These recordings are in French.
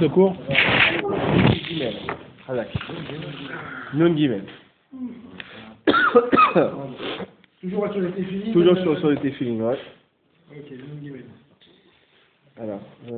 ce cours? Gimel. Nun Gimel. Toujours sur les téfilines. Toujours sur les téfilines, ouais. Ok, Nun Gimel. Alors,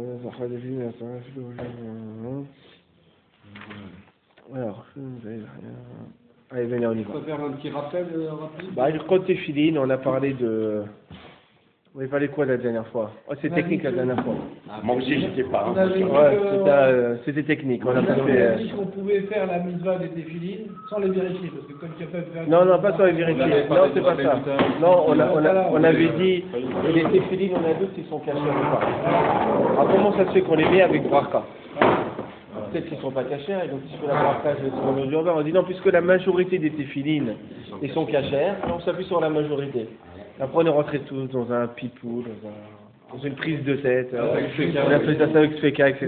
allez, venez, on y va. On peut faire un petit rappel rapide. Bah, le code téfilines, on a parlé de. On avait parlé de quoi la dernière fois? Oh, c'est technique la dernière fois. Moi aussi, j'étais pas. On avait dit Ouais, c'était technique. On a pas fait. dit qu'on pouvait faire la mitzvah des téfilines sans les vérifier, parce que comme tu peux faire. Non, pas sans les vérifier. Non, c'est pas ça. Non, on avait dit les téfilines, on a deux qui sont cachés ou pas. Alors comment ça se fait qu'on les met avec bracha? Peut-être qu'ils ne sont pas cachés, et donc si je fais la bracha, je vais sur le urbain. On dit non, puisque la majorité des téfilines, ils sont cachés, on s'appuie sur la majorité. Après, on est rentré tous dans un pipou, dans une prise de tête. On a fait ça avec Sfeka, etc.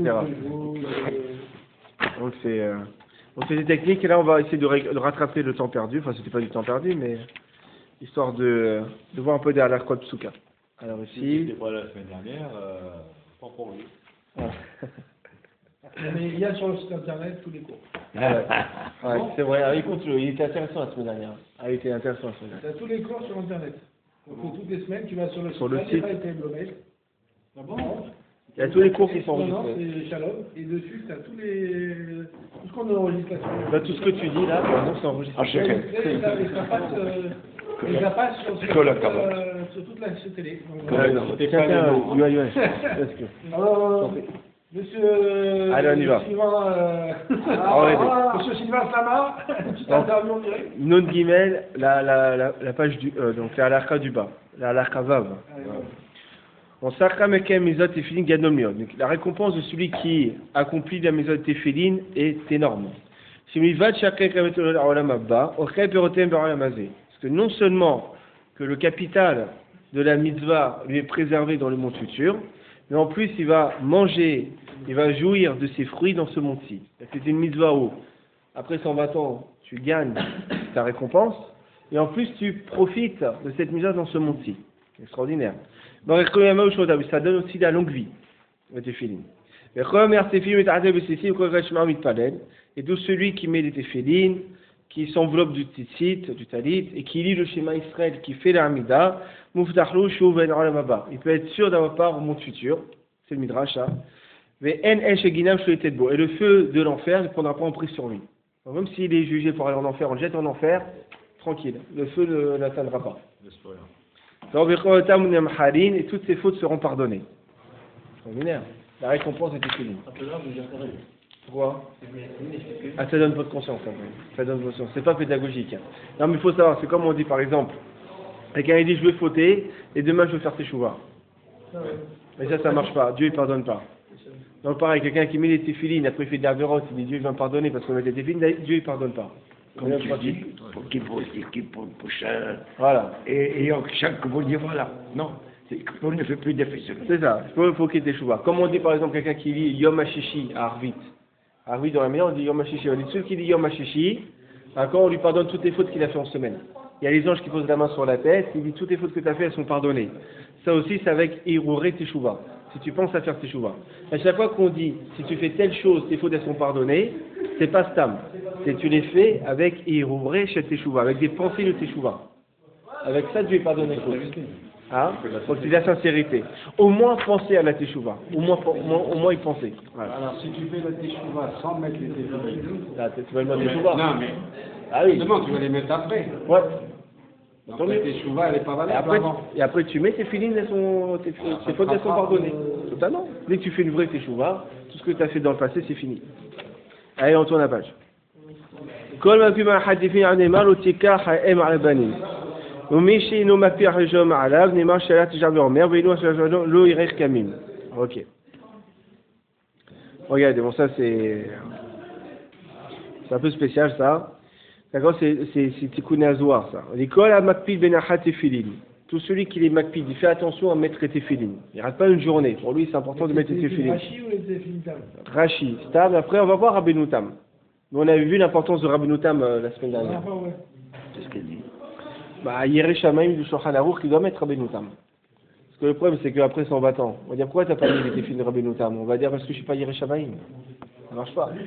Donc c'est des techniques, et là on va essayer de rattraper le temps perdu. Enfin, c'était pas du temps perdu, mais histoire de voir un peu derrière la code Psuka. Alors ici. C'était pas la semaine dernière, pas pour lui. Mais il y a sur le site internet tous les cours. Ouais, c'est vrai. Alors, il était intéressant la semaine dernière. Il était intéressant la semaine dernière. Tu as tous les cours sur internet. Donc toutes les semaines, tu vas sur le site. site. Ah bon? Il y a tous les cours qui sont Non, enregistrés. c'est Shalom. Et dessus, tu as tout ce qu'on enregistre là-dessus. Bah, tout ce que tu dis là, non, c'est enregistré. Et ça passe sur toute la télé. Monsieur. Allez, on y va. Monsieur Sylvain Slama, tu t'interviews en direct. Nun Gimel, la page du donc c'est à l'arca du bas, la l'arca vav. On s'arca mekem mizot tefilin gadol miod. Donc la récompense de celui qui accomplit la mizot tefilin est énorme. Parce que non seulement que le capital de la mitzvah lui est préservé dans le monde futur, mais en plus il va manger, il va jouir de ses fruits dans ce monde-ci. C'est une mitzvah où, après 120 ans, tu gagnes ta récompense, et en plus tu profites de cette mitzvah dans ce monde-ci. Extraordinaire. Ça donne aussi la longue vie, le téfilin. Et tout celui qui met les téfilines, qui s'enveloppe du tzitzit, du talit, et qui lit le schéma Israël, qui fait l'Amida, il peut être sûr d'avoir part au monde futur. C'est le Midrash. Et le feu de l'enfer ne prendra pas emprise sur lui. Donc, même s'il est jugé pour aller en enfer, on le jette en enfer, tranquille. Le feu ne l'atteindra pas. Et toutes ses fautes seront pardonnées. La récompense est téfilin. Pourquoi? Ah, ça donne pas de conscience. Ça donne conscience. C'est pas pédagogique. Non, mais il faut savoir, c'est comme on dit par exemple, quelqu'un il dit je vais fauter et demain je vais faire teshuva. Mais ça marche pas. Dieu il pardonne pas. Donc pareil, quelqu'un qui met les téfilines, après il fait de la vérote, il dit Dieu il va me pardonner parce qu'on met les téfilines, Dieu il pardonne pas. Comme tu dis, pour qu'il faut l'équipe pour le prochain. Voilà. Et chaque vous dire voilà. Non. On ne fait plus d'effet sur C'est ça, il faut qu'il y ait des chouvas. Comme on dit par exemple quelqu'un qui lit Yom HaShishi à Arvit. Arvit dans la maison on dit Yom HaShishi. On dit celui qui dit Yom HaShishi, d'accord, on lui pardonne toutes les fautes qu'il a fait en semaine. Il y a les anges qui posent la main sur la tête, il dit toutes les fautes que tu as fait, elles sont pardonnées. Ça aussi c'est avec Iruré Teshuvah. Si tu penses à faire Teshuvah. À chaque fois qu'on dit si tu fais telle chose, tes fautes elles sont pardonnées, c'est pas Stam. C'est tu les fais avec Iruré chez Teshuvah, avec des pensées de Teshuvah. Avec ça Dieu est pardonné. Hein? Donc c'est la sincérité. Au moins penser à la teshuva. Au moins y penser. Voilà. Alors si tu fais la teshuva sans mettre les téfilines. Là, tu vas le mettre teshuva. Non mais. Ah oui. Justement, tu vas les mettre après. Ouais. Donc la teshuva elle est pas valable avant. Et après tu mets tes filines, tes fautes elles sont pardonnées. Totalement. Dès que tu fais une vraie teshuva, tout ce que tu as fait dans le passé c'est fini. Allez, on tourne la page. Kol ma pima hadifin anemar utika ha'em al-banim. Ok. Regardez, bon ça c'est un peu spécial ça. D'accord, c'est Tikkun Azohar ça. L'école à Makpid Benachat Tefilin. Tout celui qui les Makpid, il fait attention à mettre les Tefilin. Il rate pas une journée. Pour lui c'est important de mettre les Tefilin. Rashi ou les Tefilin Tam? Rashi, Tam. Après on va voir Rabbeinu Tam. Nous on avait vu l'importance de Rabbeinu Tam la semaine dernière. C'est ce qu'elle dit. Bah, Yeré Shamaim du Shulchan Aruch qui doit mettre Rabbeinu Tam. Parce que le problème, c'est qu'après, c'est embêtant. On va dire, pourquoi t'as pas mis les téfilines de Rabbeinu Tam? On va dire, parce que je suis pas Yireh Shamayim. Ça marche pas.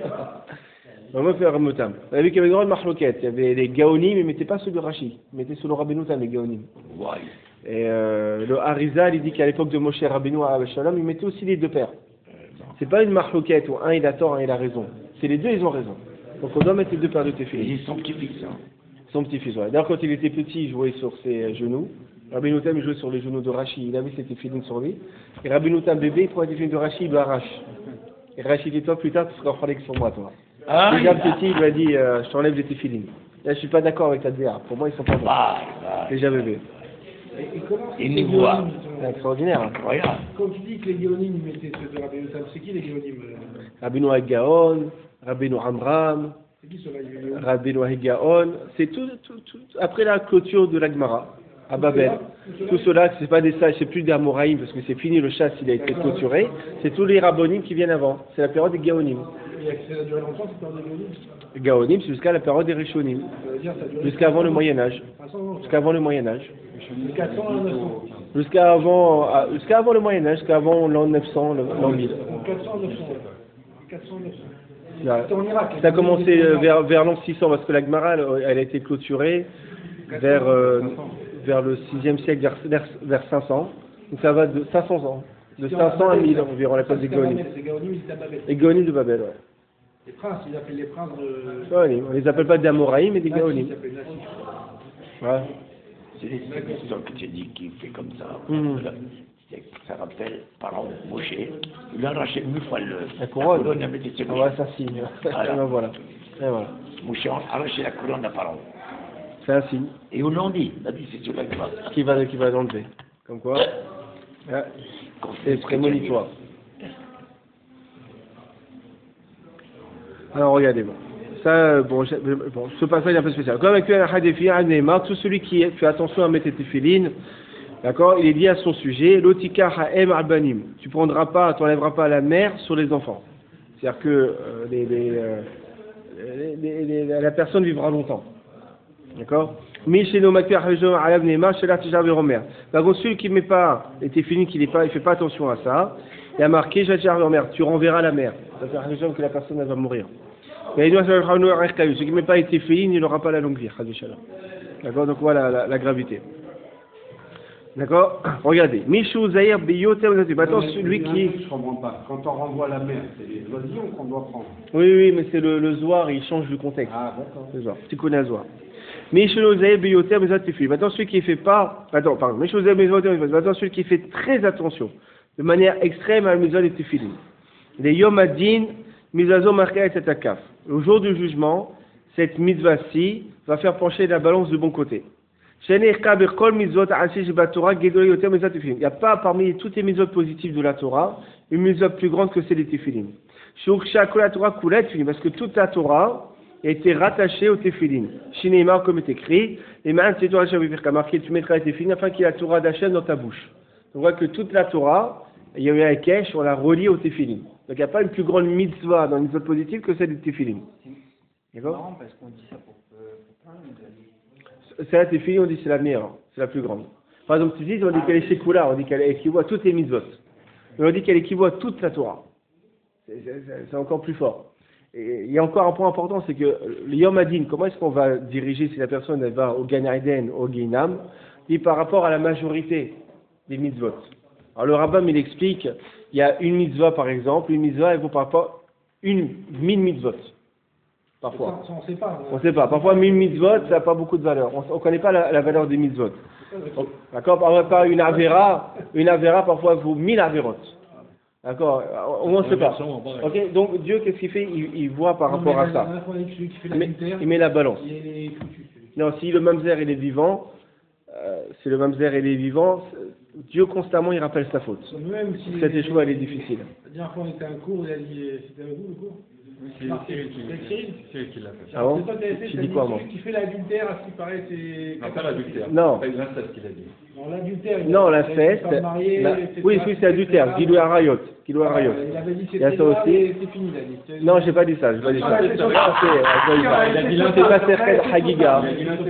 On va faire Rabbeinu Tam. On a vu qu'il y avait une grande marloquette. Il y avait les Gaonim, mais ils mettaient pas ceux de Rashi. Ils mettaient sous le Rabbeinu Tam, les Gaonim. Ouais. Et le Harizal, il dit qu'à l'époque de Moshe Rabbeinu à Shalom, il mettait aussi les deux pères. C'est pas une marloquette où un il a tort, un il a raison. C'est les deux, ils ont raison. Donc on doit mettre les deux paires de téfilines. Ils sont petits-fils, hein. Son petit-fils, ouais. D'ailleurs, quand il était petit, il jouait sur ses genoux. Rabbeinu Tam, il jouait sur les genoux de Rashi. Il avait ses téfilines sur lui. Et Rabbeinu Tam, bébé, il prend les téfilines de Rashi, il le arrache. Et Rashi dit, toi, plus tard, tu seras en que sur moi, toi. Ah, Déjà petit, il lui a dit, je t'enlève les téfilines. Là, je suis pas d'accord avec ta DA. Pour moi, ils sont pas bons. Déjà bébé. Et comment c'est Et que nous les voit. Géonim, ils ont- Incroordinaire. Hein. Incroyable. Quand tu dis que les Géonim ils mettaient ceux de Rabbeinu Tam, c'est qui les Géonim Rabbeinu Gaon, Rabbeinu Amram, C'est qui ceux-là, les Géonim Rabbeinu Gaon. C'est tout, après la clôture de la Gemara, à Babel. Tout cela, c'est pas des sages, c'est plus des Amoraïm, parce que c'est fini, le chasse, il a été clôturé. C'est tous les Rabbonim qui viennent avant. C'est la période des Gaonim. Ça a duré longtemps, cette période des Géonim Gaonim, c'est jusqu'à la période des Rishonim. Ça veut dire ça a duré Jusqu'avant le Moyen-Âge. 500 ans. Jusqu'avant le Moyen-Âge. De 400 à 900. Jusqu'avant le Moyen-Âge, jusqu'avant l'an 900, l'an 1000. Donc 400 à 900. 400 à 900. Là. C'était en Irak. Ça a commencé vers l'an 600, parce que la Gemara, elle a été clôturée vers le 6e siècle, vers 500. Donc ça va de 500 ans. De 500 à 1000 environ, la place des Gaonim. Les Géonim, ils étaient à Babel. Les Gaonim de Babel, ouais. Les princes, ils appellent les princes de. Gaonim. On les appelle pas des Amoraïm, mais des Nassi, Gaonim. ils s'appellent Nassi. Ouais. C'est les histoires que tu dis qui fait comme ça. Mhm. C'est que ça rappelle, par exemple, Moshe, il a arraché une fois La couronne. il a mis ses Ah ouais, ça signe. Voilà. Et ben voilà. Et voilà. Moshe a arraché la couronne à Pharaon. C'est un signe Et on l'a dit, c'est sur la glace. qui va l'enlever. Comme quoi, ouais, c'est prémonitoire. Alors regardez, bon. Ça, bon, ce passage est un peu spécial. Comme avec un hadéfi, un Neymar, tout celui qui fait attention à mettre tes téfilines, d'accord, il est lié à son sujet. L'otika ha'em albanim. Tu prendras pas, tu n'enlèveras pas la mère sur les enfants. C'est-à-dire que la personne vivra longtemps. D'accord. Par contre, celui qui ne met pas les téfilines, il ne fait pas attention à ça, il a marqué tu renverras la mère. Ça veut dire que la personne elle va mourir. Mais celui qui ne met pas les téfilines, il n'aura pas la longue vie. D'accord. Donc voilà la gravité. D'accord. Regardez. Maintenant celui qui. Je comprends pas. Quand on renvoie la mer, c'est les oisillons qu'on doit prendre. Oui, mais c'est le Zohar, il change le contexte. Ah, d'accord. Le Zohar. Tu connais le Zohar. Maintenant celui qui fait pas. Maintenant celui qui fait très attention, de manière extrême à la mitzvah des téfilines. Les Yom Adin, Mizazo Marka et Tetakaf. Au jour du jugement, cette mitzvah-ci va faire pencher la balance du bon côté. Il n'y a pas parmi toutes les mitzvot positives de la Torah une mitzvah plus grande que celle des téfilines. Parce que toute la Torah a été rattachée aux téfilines. Shineimar, comme est écrit, et marqué, tu mettras les téfilines afin qu'il y ait la Torah d'Hachem dans ta bouche. On voit que toute la Torah, il y a eu un kesh, on l'a relié aux téfilines. Donc il n'y a pas une plus grande mitzvah dans une mitzvah positive que celle des téfilines. D'accord? Non, parce qu'on dit ça pour plein de C'est la téfilines, on dit c'est la meilleure, c'est la plus grande. Par exemple, tu dis, on dit qu'elle est sécoula, on dit qu'elle équivaut à toutes les mitzvot. Mais on dit qu'elle équivaut à toute la Torah. C'est encore plus fort. Et il y a encore un point important, c'est que le Yom Adin, comment est-ce qu'on va diriger si la personne elle va au Gan Eden, au Guinam, dit par rapport à la majorité des mitzvot. Alors le Rambam il explique, il y a une mitzvah par exemple, une mitzvah elle vaut par rapport à 1000 mitzvot. Parfois. Ça, on ne sait pas. On ne sait pas. Parfois 1000 mitzvot, ça n'a pas beaucoup de valeur. On ne connaît pas la valeur des mitzvot. D'accord. Par une avera parfois vaut 1000 averot. D'accord. On ne sait pas. Ok. Donc Dieu, qu'est-ce qu'il fait? Il voit par rapport à ça. Il met la balance. Non, si le mamzer il est vivant, si le mamzer il est vivant, Dieu constamment il rappelle sa faute. Même si Cette échoua elle est difficile. La dernière fois on était à un cours, il a dit, c'était avec vous le cours? C'est Cyril qui l'a fait. Ah bon? C'est toi qui avais fait, Tu t'as dis dit quoi, moi? celui qui fait l'adultère, à ce qui paraît, c'est. Non, pas l'adultère. Non. C'est l'inceste qu'il a dit. Non, l'adultère. Non, l'inceste. Oui, c'est adultère. Gilou Arayot. Kilo Arayot. Il avait dit Il y a c'était ça là aussi. et c'est fini, il a dit. Non, j'ai pas dit ça, j'ai pas dit ça. c'est ça. C'est pas Serhet Hagiga.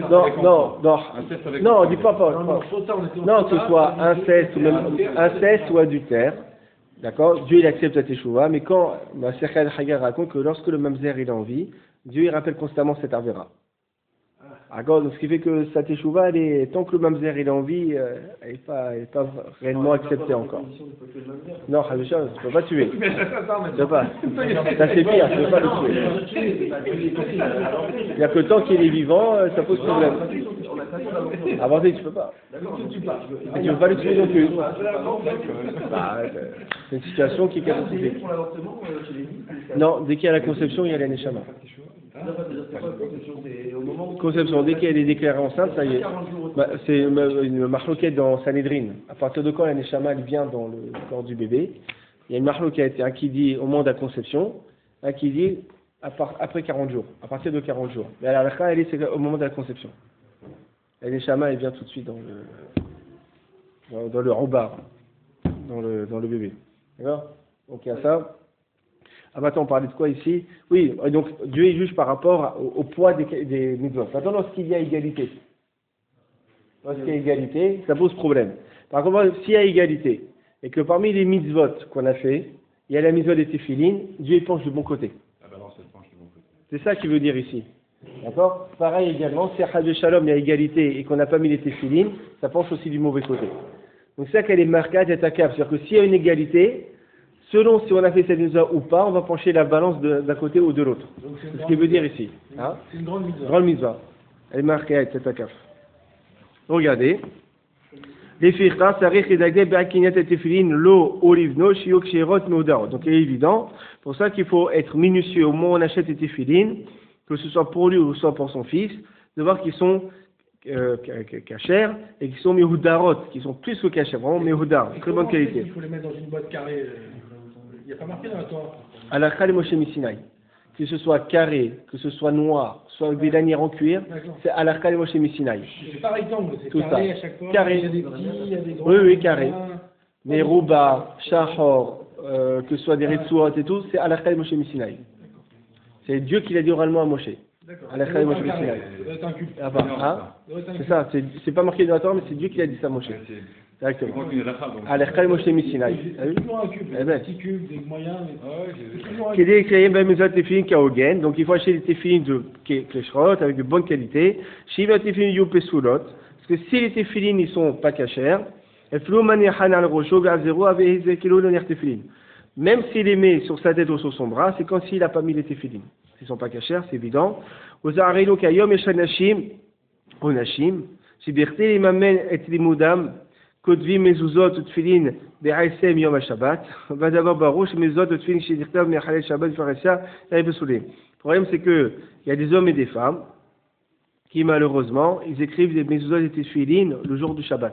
Non, dis pas. Non, que ce soit inceste ou même inceste ou adultère. D'accord? Dieu il accepte la teshuva, mais quand Serhet Hagiga raconte que lorsque le mamzer il a envie, Dieu il rappelle constamment cette avera. D'accord, donc ce qui fait que sa teshuva, tant que le mamzer il a envie, elle n'est pas réellement acceptée encore. Non, Habisha, tu ne peux pas tuer. Tu ne peux pas. Ça c'est pire, tu ne peux pas le tuer. Il n'y a que tant qu'il est vivant, ça pose problème. Avancer, tu ne peux pas. Et tu ne peux pas le tuer non plus. C'est une situation qui est catastrophique. Non, dès qu'il y a la conception, il y a la neshama. Conception, dès qu'elle est déclarée enceinte, ça y est. C'est une marloquette dans Sanhedrin. À partir de quand la neshama elle vient dans le corps du bébé? Il y a une marloquette, un qui dit au moment de la conception, un qui dit après 40 jours, à partir de 40 jours. Mais à la fin, elle est au moment de la conception. La neshama elle vient tout de suite dans le roubar, dans le bébé. D'accord? Donc il y a ça. Ah maintenant on parlait de quoi ici? Oui, donc Dieu est juge par rapport au poids des mitzvot. Maintenant lorsqu'il y a égalité, ça pose problème. Par contre, s'il y a égalité, et que parmi les mitzvot qu'on a fait, il y a la mitzvot des téphilines, Dieu penche du bon côté. C'est ça qu'il veut dire ici. D'accord? Pareil également, si à Shalom il y a égalité et qu'on n'a pas mis les téphilines, ça penche aussi du mauvais côté. Donc c'est ça qu'elle est marquée et attaquable. C'est-à-dire que s'il y a une égalité, selon si on a fait cette mitzvah ou pas, on va pencher la balance d'un côté ou de l'autre. C'est ce qu'il veut dire ici. Hein? C'est une grande mitzvah. Grande mitzvah. Elle est marquée avec cette akaf. Regardez. Les firqa, sarich et dagde be'akinyat et tefilin lo olivno shiok shirot meudar. Donc il est évident. Pour ça qu'il faut être minutieux au moment où on achète les tefilin, que ce soit pour lui ou soit pour son fils, de voir qu'ils sont cachers et qu'ils sont mehudarot, qui sont plus que cachers, vraiment mehudar, très bonne qualité. Il faut les mettre dans une boîte carrée. Il n'y a pas marqué dans la Torah. À la Khal Moshe Misinaï, que ce soit carré, que ce soit noir, soit avec des lanières en cuir, c'est à la Khal Moshe Misinaï. C'est pas rectangle, c'est tout carré ça. à chaque fois. Carré. Il y a des petits, il y a des grands. Oui, carré. Mais Rouba, Shahor, que ce soit des Retsuot et tout, c'est à la Khal Moshe Misinaï. C'est Dieu qui l'a dit oralement à Moshe. À la Khal Moshe Misinaï. C'est ça, c'est pas marqué dans la Torah, mais c'est Dieu qui l'a dit ça à Moshe. Exactement. À l'Echal Moshe Misinaï. Toujours un cube, des petits cubes, des moyens. Qui est créé ben mes tefilin kaogen. Donc il faut acheter des tefilin de kleshrot avec de bonne qualité. Shiva tefilin yupesulot. Parce que si les tefilin ils sont pas cachers, eflo manehan al rosho gazero avec ezekilo l'oner tefilin. Même s'il les met sur sa tête ou sur son bras, c'est comme s'il n'a pas mis les tefilin. S'ils sont pas cachers, c'est évident. Ozarelo kayom eshanashim onashim. Shibirte limamen et limudam. כותבים מזוזות ותפילין בעשם יום השבת, והדבר ברור שמזוזות ותפילין שנכתב מהחלל שבת בפרשה, הם פסולים. Le problème c'est que il y a des hommes et des femmes qui malheureusement ils écrivent des mezuzot et tefilin le jour du Shabbat.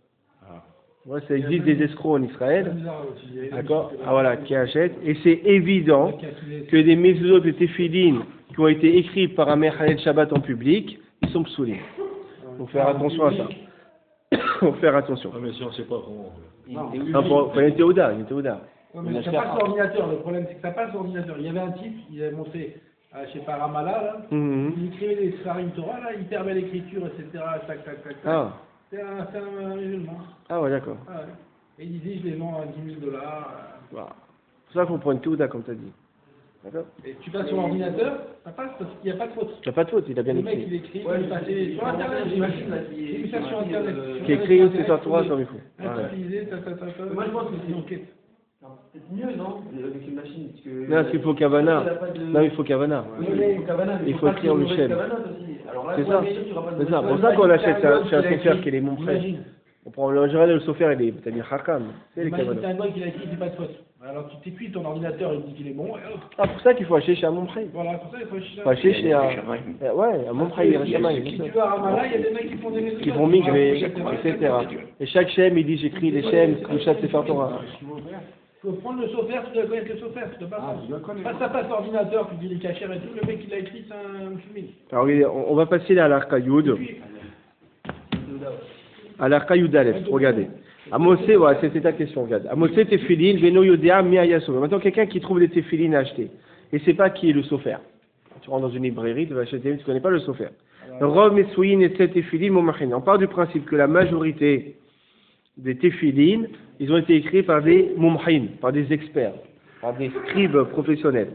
Ouais, ça existe des escrocs en Israël, d'accord? Ah voilà, qui achètent et c'est évident que des mezuzot et tefilin qui ont été écrits par un Mechalel Shabbat en public, ils sont psoulim. Donc faire attention à ça. Faut faire attention. Ah, mais si on ne sait pas comment. Il était au dar. Mais ça passe l'ordinateur. Le problème, c'est que ça passe l'ordinateur. Il y avait un type, il avait montré, je sais pas, Ramallah, là. Il écrivait des Sarim Torah, là, hyper belle écriture, etc. Tac. Ah. C'est un musulman. Ah ouais, d'accord. Ah, ouais. Et il disait, je les vends à $10 000. Voilà. C'est pour ça qu'on prend une Théouda, comme tu as dit. D'accord. Et tu passes sur l'ordinateur, ça passe parce qu'il n'y a pas de faute. Il n'y a pas de faute, il a bien le mec, écrit. il écrit, il est passé sur Internet, j'imagine. J'ai vu ça sur Internet. Qui écrit aussi sur Torah comme il faut. Utilisé, Moi, je pense que c'est une enquête. C'est mieux, non? Avec une machine. Non, parce qu'il faut Kavana. Non, il faut Kavana. Oui, mais il faut Kavana. Il faut écrire le Shem. C'est ça. C'est ça. Pour ça qu'on achète chez un sophère qui est mon frère. On prend en général le sophère, il est c'est-à-dire Hakam. C'est les Kavana. C'est un gars qui l'a écrit, c'est pas de faute. Alors tu t'épuises ton ordinateur, il dit qu'il est bon. Ah, pour ça qu'il faut acheter chez un Mompré. Voilà, pour ça il faut acheter chez un. Ouais, un Mompré, il est Shamaï. Si tu vas à Ramallah, il y a des mecs qui font des qui vont migrer, etc. Et chaque Shem, il dit j'écris les Shem, le chat c'est faire Torah. Il faut prendre le software, tu dois connaître le software, tu dois pas. Ça passe l'ordinateur, tu dis les cachères et tout, le mec qui l'a écrit, c'est un fumé. Alors on va passer là à l'Arka Yud. À l'Arka Yud Aleph, regardez. Amosé, voilà, c'était ta question, regarde. Amosé tefilin, veno yodea mi ayaso. Maintenant, quelqu'un qui trouve des tefilin à acheter, et c'est pas qui est le sofer. Tu rentres dans une librairie, tu vas acheter, tu connais pas le sofer. Rov mesouyin et tefilin momachin. On part du principe que la majorité des tefilin, ils ont été écrits par des mumhin, par des experts, par des scribes professionnels.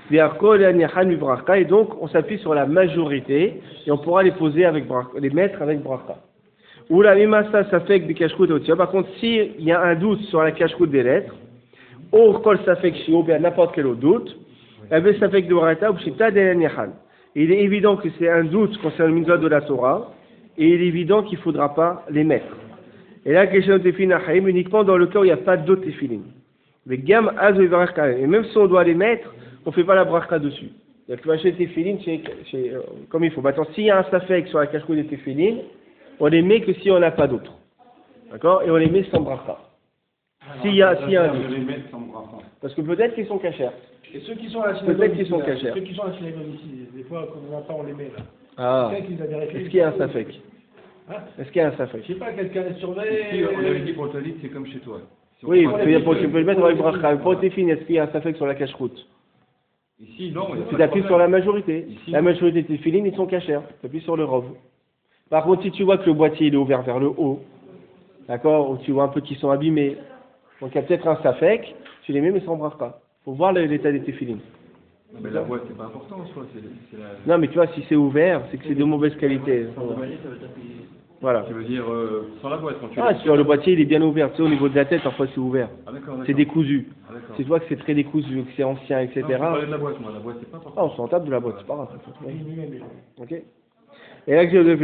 Et donc, on s'appuie sur la majorité et on pourra les poser avec bracha, les mettre avec bracha. Ou la mimasa safek bi kashrut otia. Par contre, s'il y a un doute sur la kashrut des lettres, ou kol safek shio, bien n'importe quel autre doute, avec safek de warata ou shita de nihan. Il est évident que c'est un doute concernant le mitzvah de la Torah et il est évident qu'il ne faudra pas les mettre. Et là, question de tefilin haïm uniquement dans le cas où il n'y a pas d'autres tefilin. Mais gam azo et même si on doit les mettre, on ne fait pas la bracha dessus. Donc tu vas acheter tes tefilin comme il faut. Maintenant, s'il y a un safek sur la kashrut des tefilin, on les met que si on n'a pas d'autres. D'accord? Et on les met sans bracha. S'il y a un doute. Parce que peut-être qu'ils sont cachers. Et ceux qui sont à la synagogue, peut-être qu'ils sont cachers. Ceux qui sont à la synagogue ici, des fois, quand on entend, on les met là. Ah. Est-ce qu'il y a un safek? Hein? Est-ce qu'il y a un safek? Je sais pas, quelqu'un les surveille. Ici, on avait dit pour le talit, c'est comme chez toi. Oui, tu peux le mettre avec bracha. Pour tes filles, est-ce qu'il y a un safek sur la cache-route? Ici, non. Tu t'appuies sur la majorité. Ici, la majorité de tes filines, ils sont cachers. Tu appuies sur le rov. Par contre, si tu vois que le boîtier il est ouvert vers le haut, d'accord, ou tu vois un peu qu'ils sont abîmés, donc il y a peut-être un safek, tu les mets mais sans bracha. Faut voir l'état de tes filines. Mais la boîte, c'est pas important en soi. Non, mais tu vois, si c'est ouvert, c'est que c'est de mauvaise qualité. Voilà. Tu veux dire sans la boîte quand tu sur le boîtier, il est bien ouvert. Tu sais, au niveau de la tête, parfois c'est ouvert. Ah, d'accord. C'est décousu. Ah, d'accord. Tu vois que c'est très décousu, que c'est ancien, etc. Non, je parlais de la boîte, moi. La boîte, c'est pas important. Ah, on s'en tape de la boîte, c'est pas grave. Ok. Et là, je vais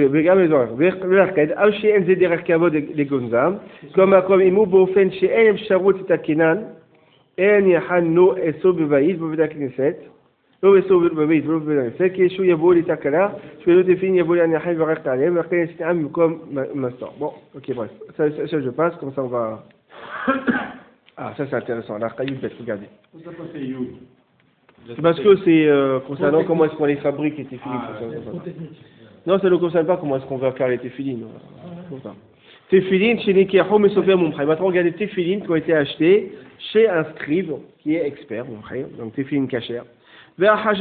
comme Imou Bofen chez Enem Sharot Takinan, En Yahanno Eso Bevaïd, Boveda Knesset, לא בסוף בבית ולא בבית, כי ישו יבואו לי תקלה, שלא תפין יבואו לי הנחי ורחת עליהם, ולכן יש נעם במקום מסור. Bon, ok, bref, ça je passe, comme ça on va... Ah, ça c'est intéressant, la Kayud Beth, regardez. C'est parce que c'est concernant comment est-ce qu'on les fabrique les téfilines. Non, ça ne concerne pas comment est-ce qu'on va faire les téfilines. Téfilines chez Nekiahom et Sofia Mumchai. Maintenant, regardez les téfilines qui ont été achetées chez un scribe qui est expert, donc téfilines cachères. Et après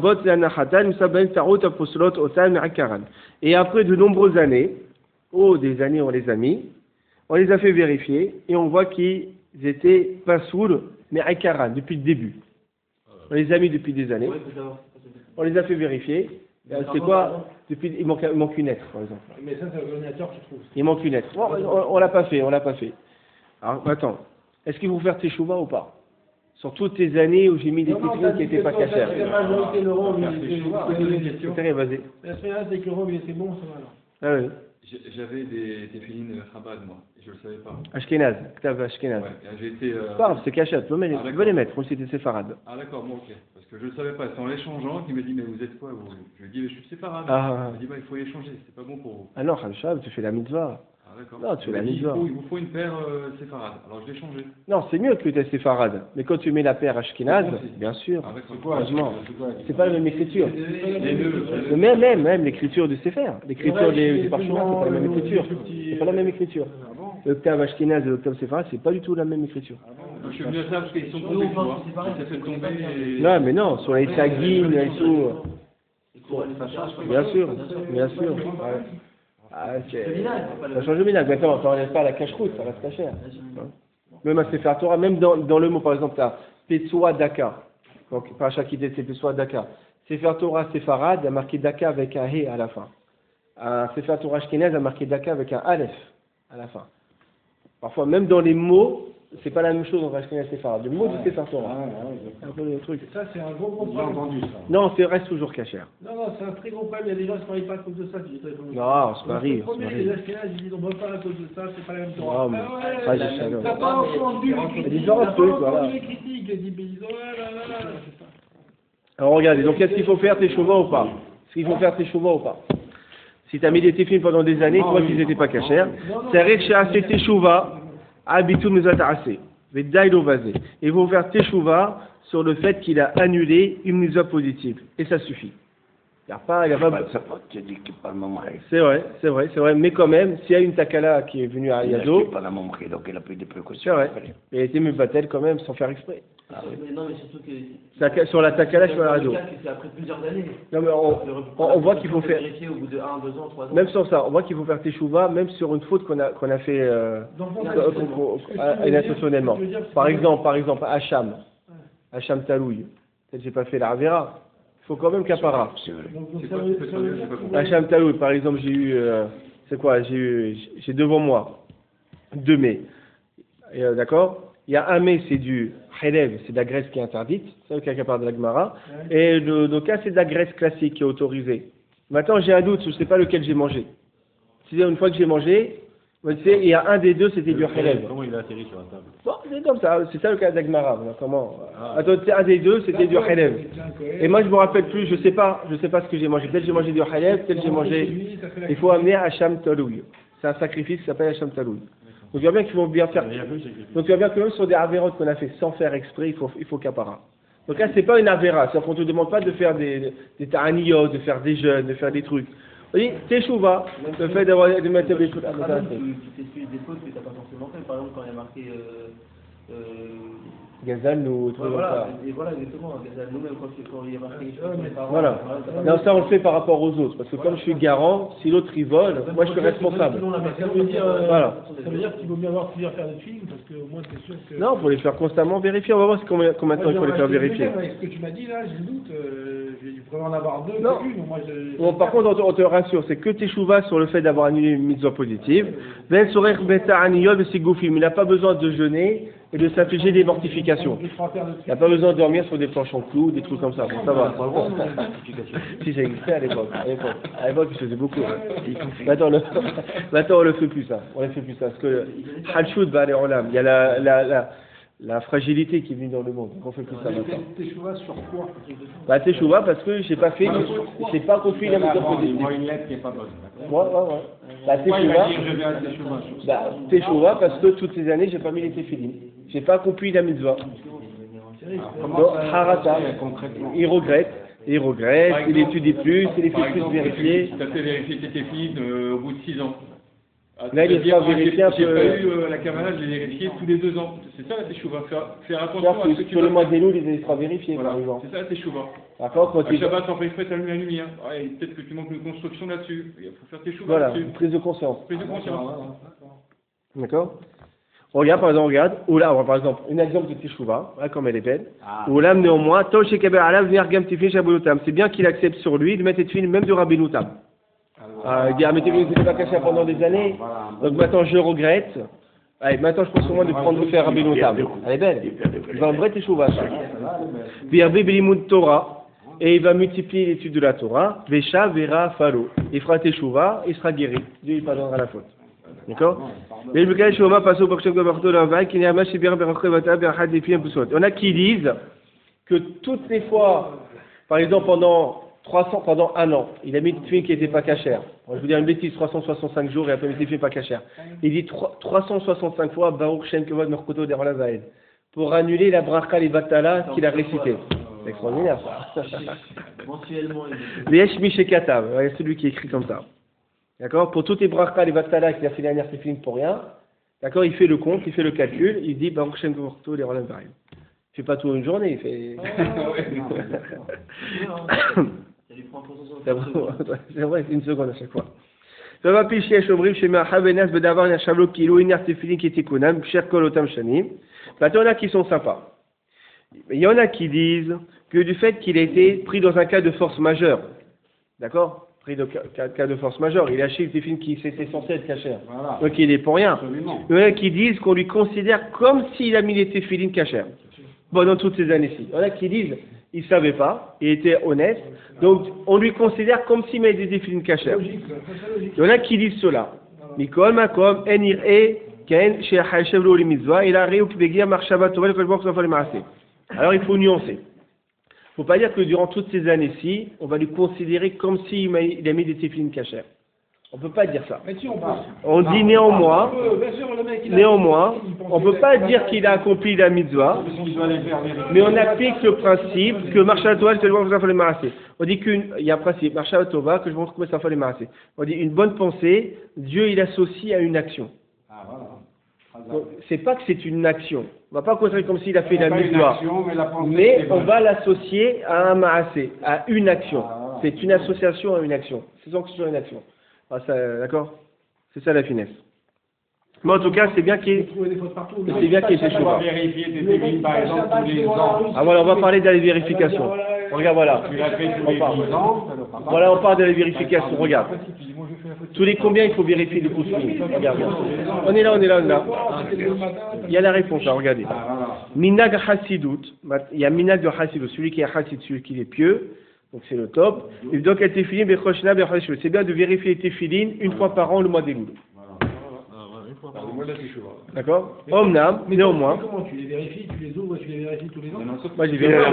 de nombreuses années, des années on les a mis, on les a fait vérifier et on voit qu'ils étaient pas soul, mais akaran depuis le début. On les a mis depuis des années. On les a fait vérifier. C'est quoi? Depuis, il manque une lettre, par exemple. Mais ça, c'est l'ordinateur qui trouve. Il manque une lettre. Bon, on l'a pas fait, on l'a pas fait. Alors, attends. Est-ce qu'il faut faire teshuva ou pas? Sur toutes les années où j'ai mis des téfilines qui n'étaient pas cachères. La majorité, le rhum, il C'est vas-y. La première, c'est que le rhum, il était bon, ça va. Ah oui. J'avais des téfilines Chabad, moi, et je le savais pas. Ashkenaz, Ktav Ashkenaz. Ouais, j'ai été. C'est pas grave, c'est caché, tu peux les mettre, aussi c'était séfarade. Ah d'accord, bon ok. Parce que je le savais pas, c'est en l'échangeant qu'il m'a dit, mais vous êtes quoi vous? Je lui ai dit, mais je suis séfarade. Ah. Il m'a dit, bah il faut échanger, c'est pas bon pour vous. Ah non, Khalshab, tu fais la mitzvah. Ah d'accord. Non, tu fais la mitzvah. Il vous faut une paire séfarade, alors je l'ai changé. Non, c'est mieux que tu aies séfarade. Mais quand tu mets la paire Ashkenaz, bien sûr, heureusement. C'est pas la même écriture. Même l'écriture du Sefer, l'écriture des parchemins, c'est pas la même écriture. C'est pas la même écriture. L'octave Ashkenaz et l'octave Sefarad, c'est pas du tout la même écriture. Je suis venu à ça parce qu'ils sont tombés, tu vois. Ça fait tomber et... Non, mais non, sur les tagines et tout. Bien sûr. Ouais. Ah, ça change le minag. Maintenant, on n'enlève pas la cache-route, ça reste cachère. Même à Sefer Torah, même dans le mot, par exemple, tu as Petsoa Daka. Donc, par chaque idée, c'est Petsoa Daka. Sefer Torah Sefarad, il y a marqué Daka avec un He à la fin. Sefer Torah Ashkenaz, il y a marqué Daka avec un Aleph à la fin. Parfois, même dans les mots, c'est pas la même chose en Ashkenaz et Sefarad. Le mot du Sefer Torah. Un peu le truc. Ça, c'est un gros problème. Non, ça reste toujours cachère. Non, c'est un très gros problème. Il y a des gens qui ne se marient pas à cause de ça. Non, on se marie. Les premiers, les Ashkenaz, ils disent on ne va pas à cause de ça, c'est pas la même Non, Torah. mais pas de chaleur. T'as pas entendu les critiques, les critiques. Alors regardez, donc est-ce qu'il faut faire tes chevaux ou pas? Est-ce qu'il faut faire tes chevaux ou pas? Si tu as mis des téfilines pendant des années, tu vois qu'ils n'étaient pas cachères, c'est vrai que chez assez teshuva, habitu mizata assez, vedailo vazé. Et il faut faire teshuva sur le fait qu'il a annulé une mitzvah positive. Et ça suffit. Il n'y a pas... sa faute, tu dis qu'il parle mon mari. C'est vrai. Mais quand même, s'il y a une takala qui est venue à Yado... Il n'est pas mon mari, donc il a pris des précautions. C'est vrai. Il a été Mevatel quand même, sans faire exprès. Ah, mais non, mais surtout que... Sur la takala, sur la radio. C'est après plusieurs années. Non, mais on voit qu'il faut faire... Vérifier au bout de 1, 2 ans, 3 ans. Même sur ça, on voit qu'il faut faire teshuva, même sur une faute qu'on a fait intentionnellement. Par exemple, Hacham Talouille. Peut-être j'ai pas fait la Avera. Il faut quand même kapara. Hacham Talouille, par exemple, j'ai eu, j'ai devant moi 2 mets. D'accord? Il y a un mets, c'est du Helev, c'est de la graisse qui est interdite, c'est le kapara de la Gemara. Et le cas, c'est de la graisse classique qui est autorisée. Maintenant, j'ai un doute, je ne sais pas lequel j'ai mangé. C'est-à-dire, une fois que j'ai mangé, tu sais, il y a un des deux, c'était du Helev. Comment il a atterri sur la table? Bon, c'est comme ça, c'est ça le cas d'Agmara. Comment? Attends, un des deux, c'était du Helev. Et moi, je me rappelle plus, je sais pas ce que j'ai mangé. Peut-être j'ai mangé du Helev, peut-être j'ai mangé. Il faut amener Hacham Talouille. C'est un sacrifice qui s'appelle Hacham Talouille. Donc, il y a bien qu'ils vont bien faire. Donc, il y a bien que même sur des avérotes qu'on a fait sans faire exprès, il faut kapara. Donc là, c'est pas une avéra, c'est-à-dire qu'on ne te demande pas de faire des ta'aniyot, de faire des jeûnes, de faire des trucs. Vous voyez, teshuva, le fait de mettre des choses à la tête. Tu t'excuses des fautes que tu n'as pas forcément fait. Par exemple, quand il y a marqué Gazal nous trucs comme ça. Et voilà, exactement. Gazal nous, même quand il y a marqué. Voilà. Non, ça on le fait par rapport aux autres, parce que comme je suis garant, si l'autre il vole, moi je suis responsable. Ça veut dire qu'il vaut mieux avoir plusieurs paires de films, parce qu'au moins c'est sûr que... Non, il faut les faire constamment vérifier. On va voir combien de temps il faut les faire vérifier. Avec ce que tu m'as dit là, j'ai le doute. Il pourrait en avoir 2, non. Une. Moi, bon, par contre, on te rassure, c'est que teshuva sur le fait d'avoir annulé une mitzvah positive. Ben sorer beta aniyot et sigoufim. Il n'a pas besoin de jeûner et de s'infliger des mortifications. Il n'a pas besoin de dormir sur des planches en clous, des trucs comme ça. Bon, ça va. Si ça existait à l'époque. À l'époque, il faisait beaucoup. Maintenant, on le fait plus ça. On le fait plus ça. Parce que Halchut va aller en l'âme. Il y a la fragilité qui vit dans le monde. Donc on fait plus ça maintenant. Teshuva sur quoi? Bah teshuva parce que j'ai pas compris la méthode positive. Moi une lettre qui est pas bonne. Ouais. Bah teshuva parce que toutes ces années j'ai pas mis les téfilim. J'ai pas accompli la mitzvah. Donc harata, il regrette, il étudie plus, il fait plus vérifier. Tu as fait vérifier tes téfilim au bout de 6 ans. Là, il sera vérifié un peu. J'ai pas eu la caméra, je l'ai vérifié tous les 2 ans. C'est ça la teshuva, faire attention à ce que tu sur le mois des loups, il sera vérifié, voilà. par exemple. C'est ça la teshuva. D'accord, quand à Shabbat, sans faire exprès, t'allumes la lumière. Ouais, peut-être que tu manques une construction là-dessus. Il faut faire teshuva voilà, là-dessus. prise de conscience. Prise de conscience. D'accord. Regarde, par exemple, un exemple de teshuva, voilà comme elle est belle. Ou l'âme néanmoins, Tosh Keber Alav Nergam Tifin Shabulotam. C'est bien qu'il accepte sur lui de mettre les tefilin même de Rabbeinu-Tam. Il dit, ah, mais tu n'étais pas caché pendant des années, donc maintenant je regrette. Allez, maintenant je pense au moins de prendre faire Rabbeinu-Tam. Elle est belle. Il va en vrai teshuva, ça. Torah, et il va multiplier l'étude de la Torah. Vesha, Vera, Falo. Il fera teshuva, il sera guéri. Dieu il pardonnera la faute. D'accord? On a qui disent que toutes les fois, par exemple pendant 1 an, il a mis une tefilin qui n'était pas cachère. Je vais vous dire une bêtise, 365 jours et après une tefilin pas cachère. Il dit 365 fois Baruch Shem Kevod Merkoto Der Olam Vaed pour annuler la bracha et batala qu'il a récité. C'est extraordinaire ça. Mensuellement. Yesh Mishekatav, c'est celui qui écrit comme ça. D'accord? Pour toutes les bracha et batala qu'il a fait la dernière tefilin pour rien. D'accord? Il fait le compte, il fait le calcul, il dit Baruch Shem Kevod Merkoto Der Olam Vaed. Il fait pas tout une journée, il fait. C'est vrai, c'est une seconde à chaque fois. Ça va picher Shomrim chez Mahavenas Bedavar Yashavlo Kilo Inar Tefilin qui était Kunam, Cher Kolotam Shanim. Maintenant, il y en a qui sont sympas. Il y en a qui disent que du fait qu'il a été pris dans un cas de force majeure, d'accord? Pris dans un cas de force majeure, il a acheté une tefilin qui c'était censé être cachère. Voilà. Donc il est pour rien. Absolument. Il y en a qui disent qu'on lui considère comme s'il a mis les tefilin cachères. Bon, dans toutes ces années-ci. Il y en a qui disent il ne savait pas, il était honnête, donc on lui considère comme s'il mettait des tefilin cachères. Il y en a qui disent cela. Mikol makom en ir'e ken she'achashev lo li mitzvah il a réu kvegia marshava tova le kolbok sofa le maaseh. Alors il faut nuancer. Il ne faut pas dire que durant toutes ces années-ci, on va lui considérer comme s'il a mis des tefilin cachères. On ne peut pas dire ça. Mais si on peut. On dit néanmoins, Bien sûr, le mec, il a- néanmoins, il pense on ne peut que- pas dire qu'il a accompli la mitzvah, mais on applique le principe que Marshal Tova, c'est le bon pour les marasser. On dit qu'il y a un principe, Marshal Tova, que je montre comment ça fait les marasser. On dit une bonne pensée, Dieu il associe à une action. Ah, voilà. Donc, c'est pas que c'est une action. On va pas considérer comme s'il a fait la Pas une mitzvah. action, mais la pensée, Mais c'est on bonne. va l'associer à un maasé, à une action. Ah, voilà. C'est une association à une action. C'est donc sur une action. Ah, ça, d'accord? C'est ça la finesse. Mais en tout cas, c'est bien qu'il y ait, Trouver des fautes partout. c'est bien qu'il y ait ces On va choix. vérifier tes témoins, par exemple, tous les ans. Ah voilà, on va parler de la vérification. Regarde, voilà. Tu l'as fait tous On les parle. 10 ans, ça ne fera pas. Voilà, on parle de la vérification. Regarde. Tous les combien il faut vérifier les pouces finis? Regarde. On est là, on est là, on est là. Il y a la réponse, là, regardez. Ah, voilà. Minag Hasidut, il y a Minag de Hasidut, celui qui est Hasid, celui qui est pieux, donc c'est le top. Et donc, el tefilin bechoshna bechoshna. C'est bien de vérifier les tefilin une fois par an le mois des loups. D'accord? Omnam, néanmoins. Comment tu les vérifies? Tu les ouvres, tu les vérifies tous les ans? Moi, j'ai vérifié.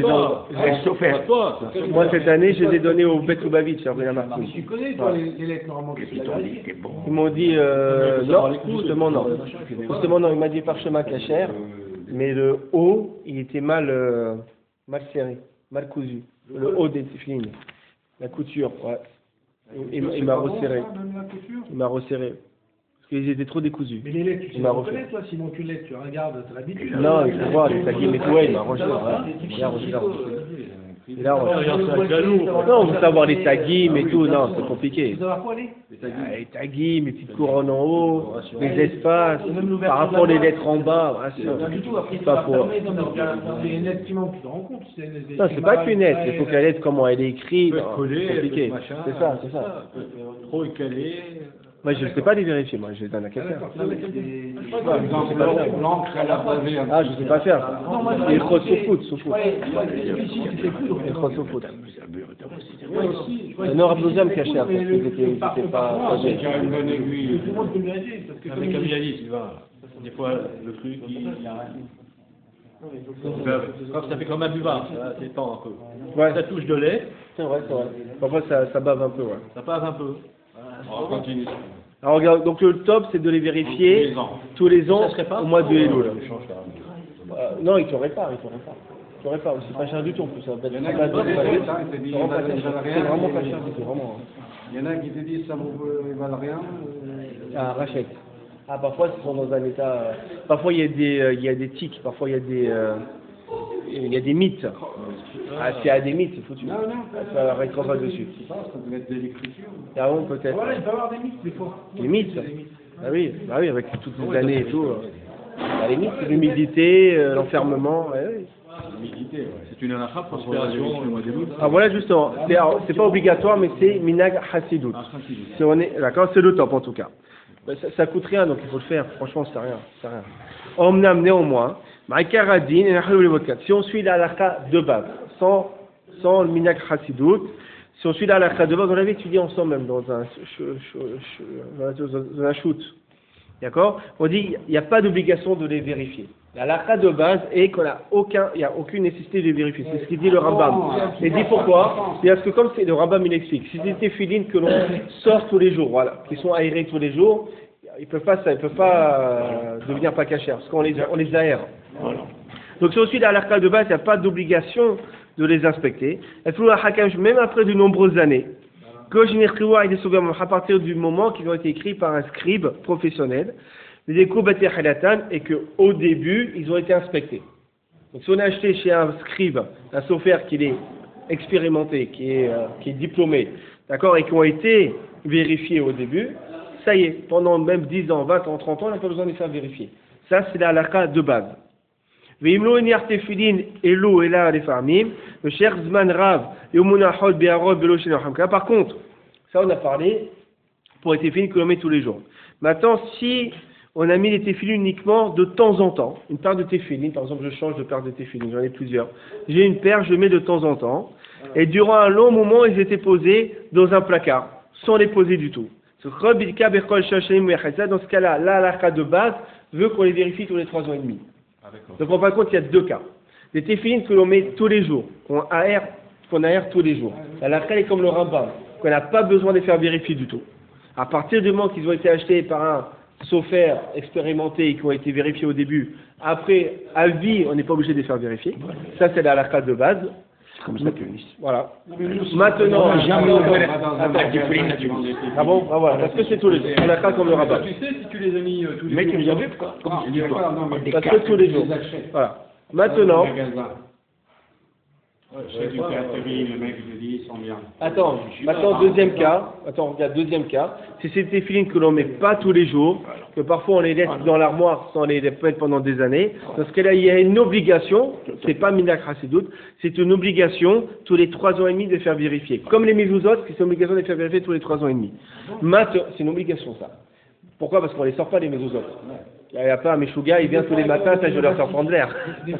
Moi, cette année, je les ai donnés au Bet Lubavitch, après la Martine. Tu connais, toi, les lettres normalement que tu Ils les t'ont dit, vérifies. t'es bon. Ils m'ont dit, non, justement non. Justement non, il m'a dit parchemin cachère, mais le haut, il était mal serré, mal cousu. Le haut des tefilines, la couture, ouais. Il m'a resserré. Il m'a resserré. Parce qu'ils étaient trop décousus. Mais les lettres, tu sais Il m'a les refait. reconnaître, toi, Simon, tu les tu regardes, t'as l'habitude. Non, il faut voir, les taguis, mais ouais, il m'a rejeté. Et là, non, on veut savoir les taguim et tout, non, c'est compliqué. Vous avez quoi, les? Les taguim, les petites couronnes en haut, les espaces, par rapport aux lettres en bas, Du tout, après, c'est pas pour. c'est une lettre qui manque, tu te rends compte? Non, c'est pas qu'une lettre, il faut que la lettre, comment elle est écrite, c'est compliqué. C'est ça, c'est ça. Trop écalé. Moi, je ne sais pas les vérifier, moi, je les donne à quelqu'un. Par exemple, l'encre, elle a posé un Ah, je ne sais pas faire ça. Il est trop sous-foot, sous-foot. Il est trop sous-foot. C'est Nora Blousam qui a cher, parce qu'ils étaient pas c'est qu'il y a une bonne aiguille. Tout le monde peut le vérifier, parce que Avec comme il a dit, tu vois, des fois, le truc, ça fait comme un buvard, ça dépend un peu. Ouais, Ça touche de lait, c'est vrai, c'est vrai. Parfois, ça bave un peu, ouais. ça passe un peu. On continue. Alors, regarde, donc le top, c'est de les vérifier tous les ans Ça serait pas au mois de Elul. change pas. Non, ils t'auraient pas, c'est pas cher du tout en plus. Il y en a qui te disent ça, ils te disent, C'est vraiment pas cher du tout, vraiment. Il y en a qui te disent, ça ne valent rien. Ah, rachète. Ah, parfois, ils sont dans un état. Parfois, il y a des tics, parfois, il y a des mythes. Ah, s'il y a des mythes, c'est foutu. Non, Ça restera pas dessus. ça devait être de l'écriture. Ah bon, peut-être. Voilà, il peut y avoir des mythes, des fois. Les mythes. Ah oui, avec toutes les années et tout. Bah, les mythes, l'humidité, l'enfermement. Oui. C'est une halakha pour l'inspiration le mois des loups. Ah voilà justement, c'est pas obligatoire, mais c'est minag hasidut. Si on est d'accord, c'est le top en tout cas. Ça coûte rien, donc il faut le faire. Franchement, c'est rien. Omnam néanmoins, ma'ikaradin et nahalou levodkat. Si on suit la halakha de base, sans le minag hasidut, si on suit la halakha de base, on l'avait étudié ensemble même dans un shoot. D'accord? On dit il n'y a pas d'obligation de les vérifier. La halakha de base est qu'il n'y a aucune nécessité de les vérifier. C'est ce qu'il dit le Rambam. Et dit pourquoi? Parce que comme c'est le Rambam il explique, si c'est des téfilines que l'on sort tous les jours, voilà, qui sont aérés tous les jours, ils peuvent pas devenir pas cachers, parce qu'on les aère. Voilà. Donc si on suit la halakha de base, il n'y a pas d'obligation de les inspecter. Et tout même après de nombreuses années. À partir du moment qu'ils ont été écrits par un scribe professionnel, et qu'au début, ils ont été inspectés. Donc si on a acheté chez un scribe, un sophère qui est expérimenté, qui est diplômé, d'accord, et qui ont été vérifiés au début, ça y est, pendant même 10 ans, 20 ans, 30 ans, on n'a pas besoin de les faire vérifier. Ça, c'est la halakha de base. Par contre, ça on a parlé pour les téfilines que l'on met tous les jours. Maintenant, si on a mis les téfilines uniquement de temps en temps, une paire de téfilines, par exemple je change de paire de téfilines, j'en ai plusieurs, j'ai une paire, je mets de temps en temps, et durant un long moment ils étaient posés dans un placard, sans les poser du tout. Dans ce cas-là, la halakha de base veut qu'on les vérifie tous les 3 ans et demi. Donc en fin de compte, il y a 2 cas. Des téfilines que l'on met tous les jours, qu'on aère tous les jours. La halakha est comme le Rambam, qu'on n'a pas besoin de les faire vérifier du tout. À partir du moment qu'ils ont été achetés par un sofer expérimenté et qui ont été vérifiés au début, après, à vie, on n'est pas obligé de les faire vérifier. Ça, c'est la halakha de base. C'est comme ça que Voilà. Maintenant, jamais ah bon, ah voilà, parce que c'est tous les jours. On a pas comme le rabat. Tu sais si tu les as mis tous les Mais jours. tu les as vus quoi? Comment tu dis quoi? Parce que tous les jours. Voilà. Maintenant, Chez du Ferteri, le mec je dis, ils sont bien. attends, maintenant deuxième cas. Attends, regarde, deuxième cas. Si c'est des filines que l'on met pas tous les jours, que parfois on les laisse dans l'armoire sans les mettre pendant des années, dans ce cas-là, il y a une obligation, c'est pas Minak Hassidout, c'est une obligation tous les 3 ans et demi de faire vérifier. Comme les mezuzot, c'est une obligation de les faire vérifier tous les 3 ans et demi. Maintenant, c'est une obligation ça. Pourquoi? Parce qu'on les sort pas les mezuzot. Il n'y a pas un Meshuga, il vient tous les matins, ça je vais leur faire prendre l'air.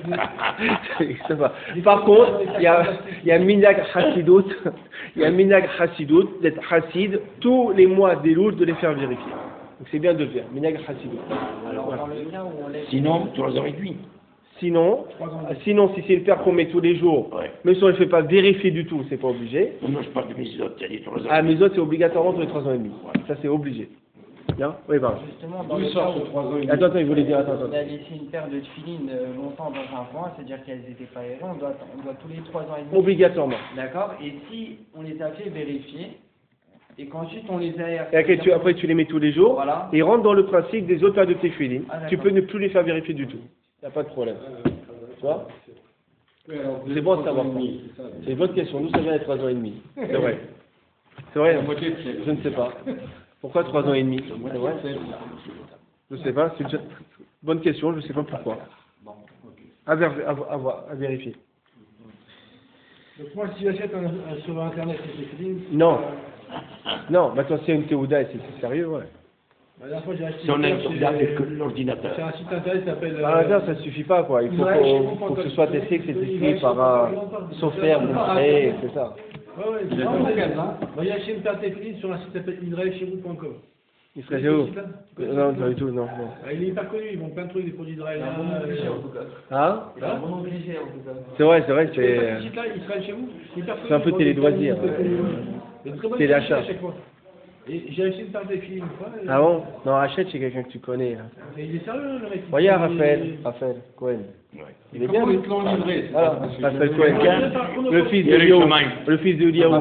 Par contre, il y a Minag Hassidout, il y a Minag Hassidout, d'être Hassid, tous les mois des loups de les faire vérifier. Donc c'est bien de le faire, Minag Hassidout. Alors, dans le cas où on laisse... Sinon, 3h30. Sinon, si c'est le père qu'on met tous les jours, Ouais. même si on ne le fait pas vérifier du tout, c'est pas obligé. Non, je parle de mes autres, c'est-à-dire 3h30. Ah, mais autres, c'est obligatoirement tous les 3 ans et demi. Ça, c'est obligé. Bien? Oui, pardon. Justement, dans le cas où Attends, il voulait dire, attends. on a laissé une paire de tefilines longtemps dans un coin, c'est-à-dire qu'elles n'étaient pas aérées, on doit tous les 3 ans et demi. Obligatoirement. D'accord. Et si on les a fait vérifier, et qu'ensuite on les aère... Et après, tu les mets tous les jours, Voilà. et rentre dans le principe des autres paires de tes filines. Ah, Tu d'accord. peux ne plus les faire vérifier du tout. Il n'y a pas de problème. Tu vois? C'est bon de savoir ça. C'est une bonne question. Nous, ça vient à 3 ans et demi. C'est vrai. C'est vrai. Je ne sais pas. Pourquoi 3 ans et demi? C'est vrai. Je ne sais pas. C'est une bonne question. Je ne sais pas pourquoi. À vérifier. Donc moi, si j'achète sur Internet ces filines... Non. Non, maintenant, s'il y a une théouda et c'est sérieux, ouais. La dernière fois, j'ai acheté... Si on a une une paire sauvegarde chez- avec l'ordinateur. C'est un site internet qui s'appelle... Ah, non, ça ne suffit pas, quoi. Il faut que ce soit testé, que c'est testé par un software, c'est ça. Ouais, c'est pas mon magasin. Moi, j'ai acheté une paire de filines sur un site qui s'appelle israelchezvous.com. Il serait géo. Non, pas du tout, non. Il est hyper connu, ils vendent plein de trucs, des produits israéliens. Hein? Il a un bon obligé en tout cas. C'est vrai, Ce c'est... site-là, Israël chez vous, hyper connu. C'est un peu télédoisir. C'est une très bonne C'est qualité l'achat. à chaque fois. Et j'ai acheté une paire de filles une fois. Ah bon? Non, achète chez quelqu'un que tu connais. Hein. Et il est sérieux, le mec. Regarde Raphaël Cohen. Il est bien, lui. Voilà, Raphaël Cohen. Le fils de Eliaou. Le fils de Eliaou.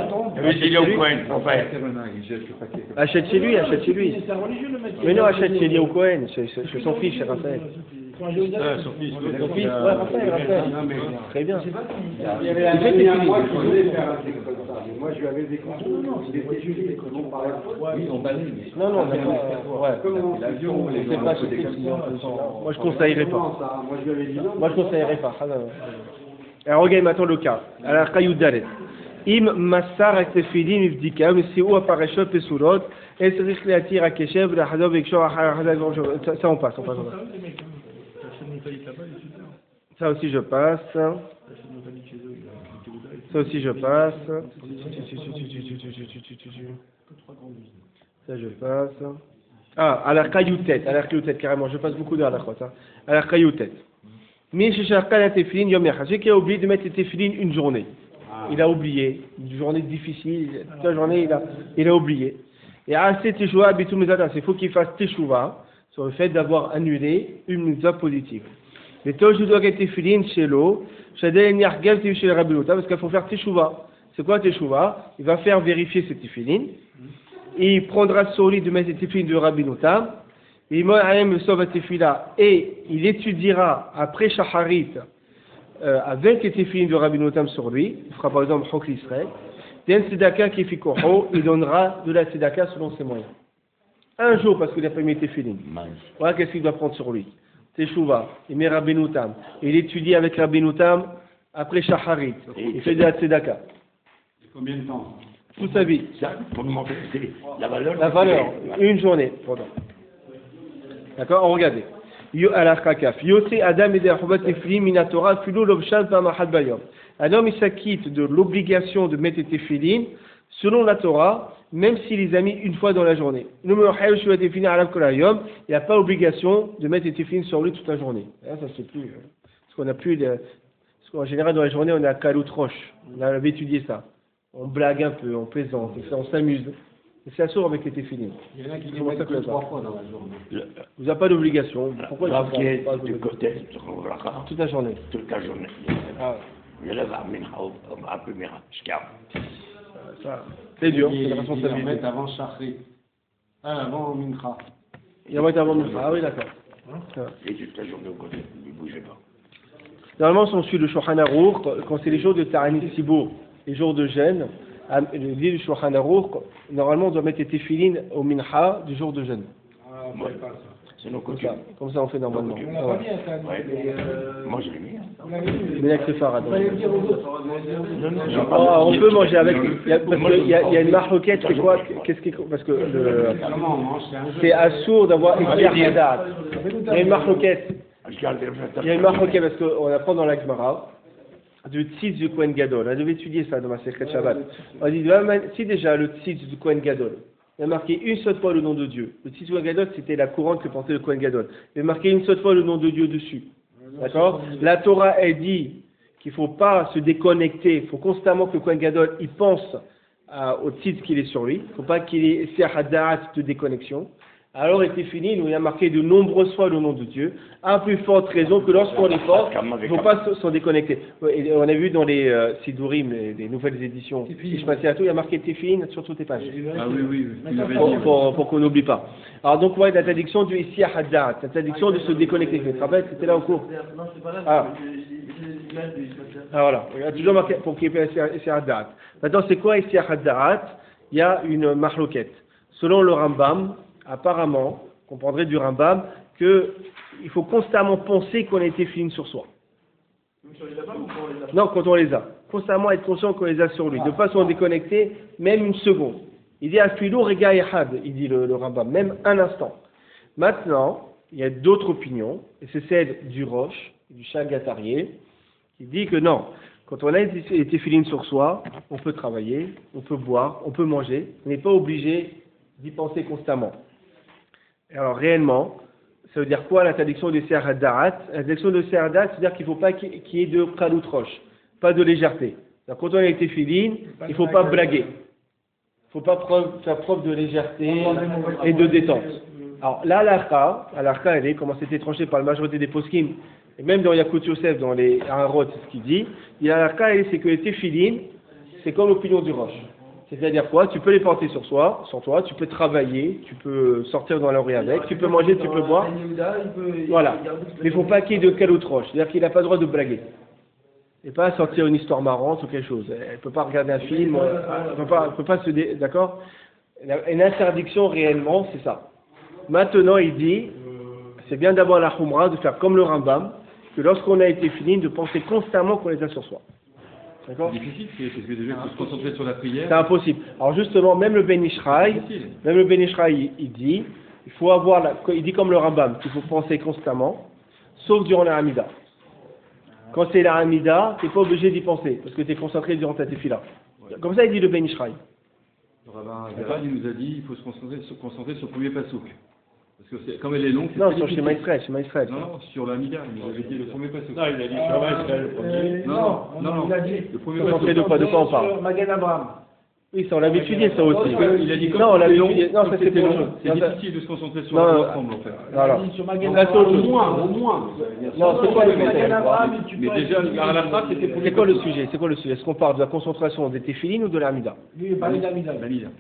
Achète chez lui, achète chez lui. C'est un religieux, le mec. Mais non, achète chez Eliaou Cohen, c'est son fils, chez Raphaël. Son fils, Son fils, ouais, Raphaël. Très bien. Il y avait un ami à moi qui voulait faire un truc comme ça. Mais moi, je lui avais des contrôles. Il était jugé. On parlait pas. Oui, on parlait. Non, on n'a pas. Ouais. Comme on l'avion, Je sais pas si c'est moi, je conseillerais pas. Moi, je lui avais dit non. Moi, je conseillerais pas. Ah, non. Alors, regarde maintenant le cas. Alors, Kayoud Dalet. Im Massar et Tefilin Ivdika, mais c'est où apparaît Shop et Surot, et c'est risque à tirer à Keshev, la Hadov et Kshor, ça on passe. Ça aussi je passe. Ça aussi je passe. Ça je passe. Ah, à la Kayoutet, carrément, je passe beaucoup de la crotte. À la Kayoutet. Mais chez chacun la Tefilin, Yom Yachad. Celui qui a oublié de mettre les Tefilin une journée. Il a oublié. Une journée difficile. Toute la journée, il a oublié. Et assez Teshuvah, Bitum Mizatas. Il faut qu'il fasse Teshuvah sur le fait d'avoir annulé une mitzvah positive. Mais toi, je dois être Tefilin chez l'eau. Shadel Nyargel chez le Rabbi Lota, parce qu'il faut faire Teshuvah. C'est quoi Teshuvah? Il va faire vérifier ses Tefilin. Et il prendra sur lui de mettre les Tefilin de Rabbi Lota. Et il étudiera après Shacharit avec les Tefilin de Rabbi Notam sur lui. Il fera par exemple Chok l'Israël. Il donnera de la tzedaka selon ses moyens. Un jour parce qu'il n'a pas mis Tefilin. Voilà qu'est-ce qu'il doit prendre sur lui. Teshuvah, il met Rabbi Notam. Il étudie avec Rabbi Notam après Shacharit. Il fait de la tzedaka. Combien de temps? Toute sa vie. Ça, pour nous montrer la valeur. La valeur. Une journée. Pendant. D'accord, on regarde. Un homme il s'acquitte de l'obligation de mettre les tefilin selon la Torah, même s'il les a mis une fois dans la journée. Il n'a pas obligation de mettre les tefilin sur lui toute la journée. Là, ça c'est plus. Parce qu'on a plus. Parce qu'en général dans la journée on a kalout roche. On avait étudié ça. On blague un peu, on plaisante, on s'amuse. Et c'est assourd avec les téfilines. Il y en a qui les Comment ça mettent que que ça 3 fois dans la journée. Vous n'avez pas d'obligation. Pourquoi il Rav faut qui est pas du côté de Rav, toute la journée? toute la journée. Ah, Je lève à Minha, un peu Mira, je garde. ça, c'est dur, c'est Ils la les responsabilité. remettent avant Shachrit. Avant Mincha. Il va être avant Mincha. Ah oui, d'accord. Et toute la journée au côté, ne bougez pas. Normalement, si on suit le Shulchan Aruch, quand c'est les jours de Ta'anit Sibour, les jours de jeûne, le dit du Shulchan Aruch, normalement on doit mettre les téfilines au Mincha du jour de jeûne. Ah, on fait pas ça. C'est nos Comme coutumes. ça, comme ça on fait normalement. On l'a Ah pas ouais. mis à ça, Ouais. mais Moi, je l'ai mis. vous l'avez vu. Mais avec le Farad. Vous allez le dire aux autres. Ah, on peut manger avec. Parce qu'il y a une marloquette, c'est quoi? Qu'est-ce qui, parce que Comment on mange? C'est un jeu. c'est assourd d'avoir Ikhtiar Hadat. Il y a une marloquette. Je garde les Il y a une marloquette parce qu'on apprend dans la Gemara du tzitz du Kohen Gadol. On devait étudier ça dans ma Secret Shabbat. On dit si déjà le tzitz du Kohen Gadol, il a marqué une seule fois le nom de Dieu. Le tzitz du Kohen Gadol, c'était la couronne que portait le Kohen Gadol. Il a marqué une seule fois le nom de Dieu dessus. D'accord? La Torah, elle dit qu'il ne faut pas se déconnecter. Il faut constamment que le Kohen Gadol, il pense au tzitz qu'il est sur lui. Il ne faut pas qu'il ait hadat de déconnexion. Alors était fini, il y a marqué de nombreuses fois le nom de Dieu, à plus forte raison que lorsqu'on est fort, il ne faut pas s'en déconnecter. Et on a vu dans les Sidurim, les nouvelles éditions, il y a marqué Tefilin sur toutes les pages, Ah oui, oui, tu l'avais dit. pour qu'on n'oublie pas. Alors donc, ouais, l'interdiction du Isia Hadat, l'interdiction de se déconnecter. Tu te rappelles, c'était là au cours. Ah. Ah voilà, il y a toujours marqué pour qu'il y ait Isia Hadat. Maintenant, c'est quoi Isia Hadat? Il y a une marloquette. Selon le Rambam, apparemment, on comprendrait du Rambam qu'il faut constamment penser qu'on a été fini sur soi. Non, quand on les a. Constamment être conscient qu'on les a sur lui. De ne pas s'en déconnecter, même une seconde. Il dit Afilou Rega Ehad, il dit le Rambam, même un instant. Maintenant, il y a d'autres opinions, et c'est celle du Roche, du Chagatarié, qui dit que non, quand on a été filine sur soi, on peut travailler, on peut boire, on peut manger, on n'est pas obligé d'y penser constamment. Alors réellement, ça veut dire quoi l'interdiction du Serhadat? L'interdiction du Serhadat, c'est-à-dire qu'il ne faut pas qu'il y ait de Khalut Roche, pas de légèreté. Donc, quand on a été filine, il ne faut pas blaguer. Il ne faut pas faire preuve de légèreté et de détente. Alors là, l'Arka, elle est, comment c'était tranché par la majorité des poskim, et même dans Yakut Yosef, dans les Hararot, c'est ce qu'il dit, l'Arka, c'est que les téfilines, c'est comme l'opinion du Roche. C'est-à-dire quoi? Tu peux les porter sur toi, tu peux travailler, tu peux sortir dans la rue avec, tu peux manger, tu peux boire. Voilà. Mais il ne faut pas qu'il y ait de Khalut Roche. C'est-à-dire qu'il n'a pas le droit de blaguer. Et pas sortir une histoire marrante ou quelque chose. Elle ne peut pas regarder un film, elle ne peut pas se... D'accord? Une interdiction réellement, c'est ça. Maintenant, il dit, c'est bien d'avoir la Khumra, de faire comme le Rambam, que lorsqu'on a été fini, de penser constamment qu'on les a sur soi. D'accord? C'est difficile, parce que déjà, il faut se concentrer sur la prière. C'est impossible. Alors justement, même le Ben Ishraï, il dit, il faut avoir, il dit comme le Rambam, qu'il faut penser constamment, sauf durant la Hamida. Quand c'est la Hamida, tu n'es pas obligé d'y penser, parce que tu es concentré durant ta tefila. Comme ça, il dit le Ben Ishraï. Le rabbin Garan, il nous a dit, il faut se concentrer sur le premier pasouk. Parce que comme elle est longue, c'est Non, très sur difficile. Shema Israël. Non, sur la Mida, il nous avait dit le premier pasouk. Non, il a dit Shema Israël le premier. Non, il a dit. le premier Concentré pasouk. de quoi on parle? Sur Magen Abraham. Oui, ça on l'avait étudié ça aussi. Il a dit Non, on l'avait long, étudié. Non, ça c'était c'était long. autre chose. C'est difficile de se concentrer sur Non, l'ensemble en fait. Voilà. Il a dit sur Magen Ça, c'est autre Abraham. chose. Au moins. Non, c'est quoi le Magen sujet? Abraham, tu Mais peux déjà, être- à la phrase, c'était pour C'est quoi le sujet? C'est quoi le sujet? Est-ce qu'on parle de la concentration des téfilines ou de l'Amida? Lui, il parlait d'Amida. la Mida.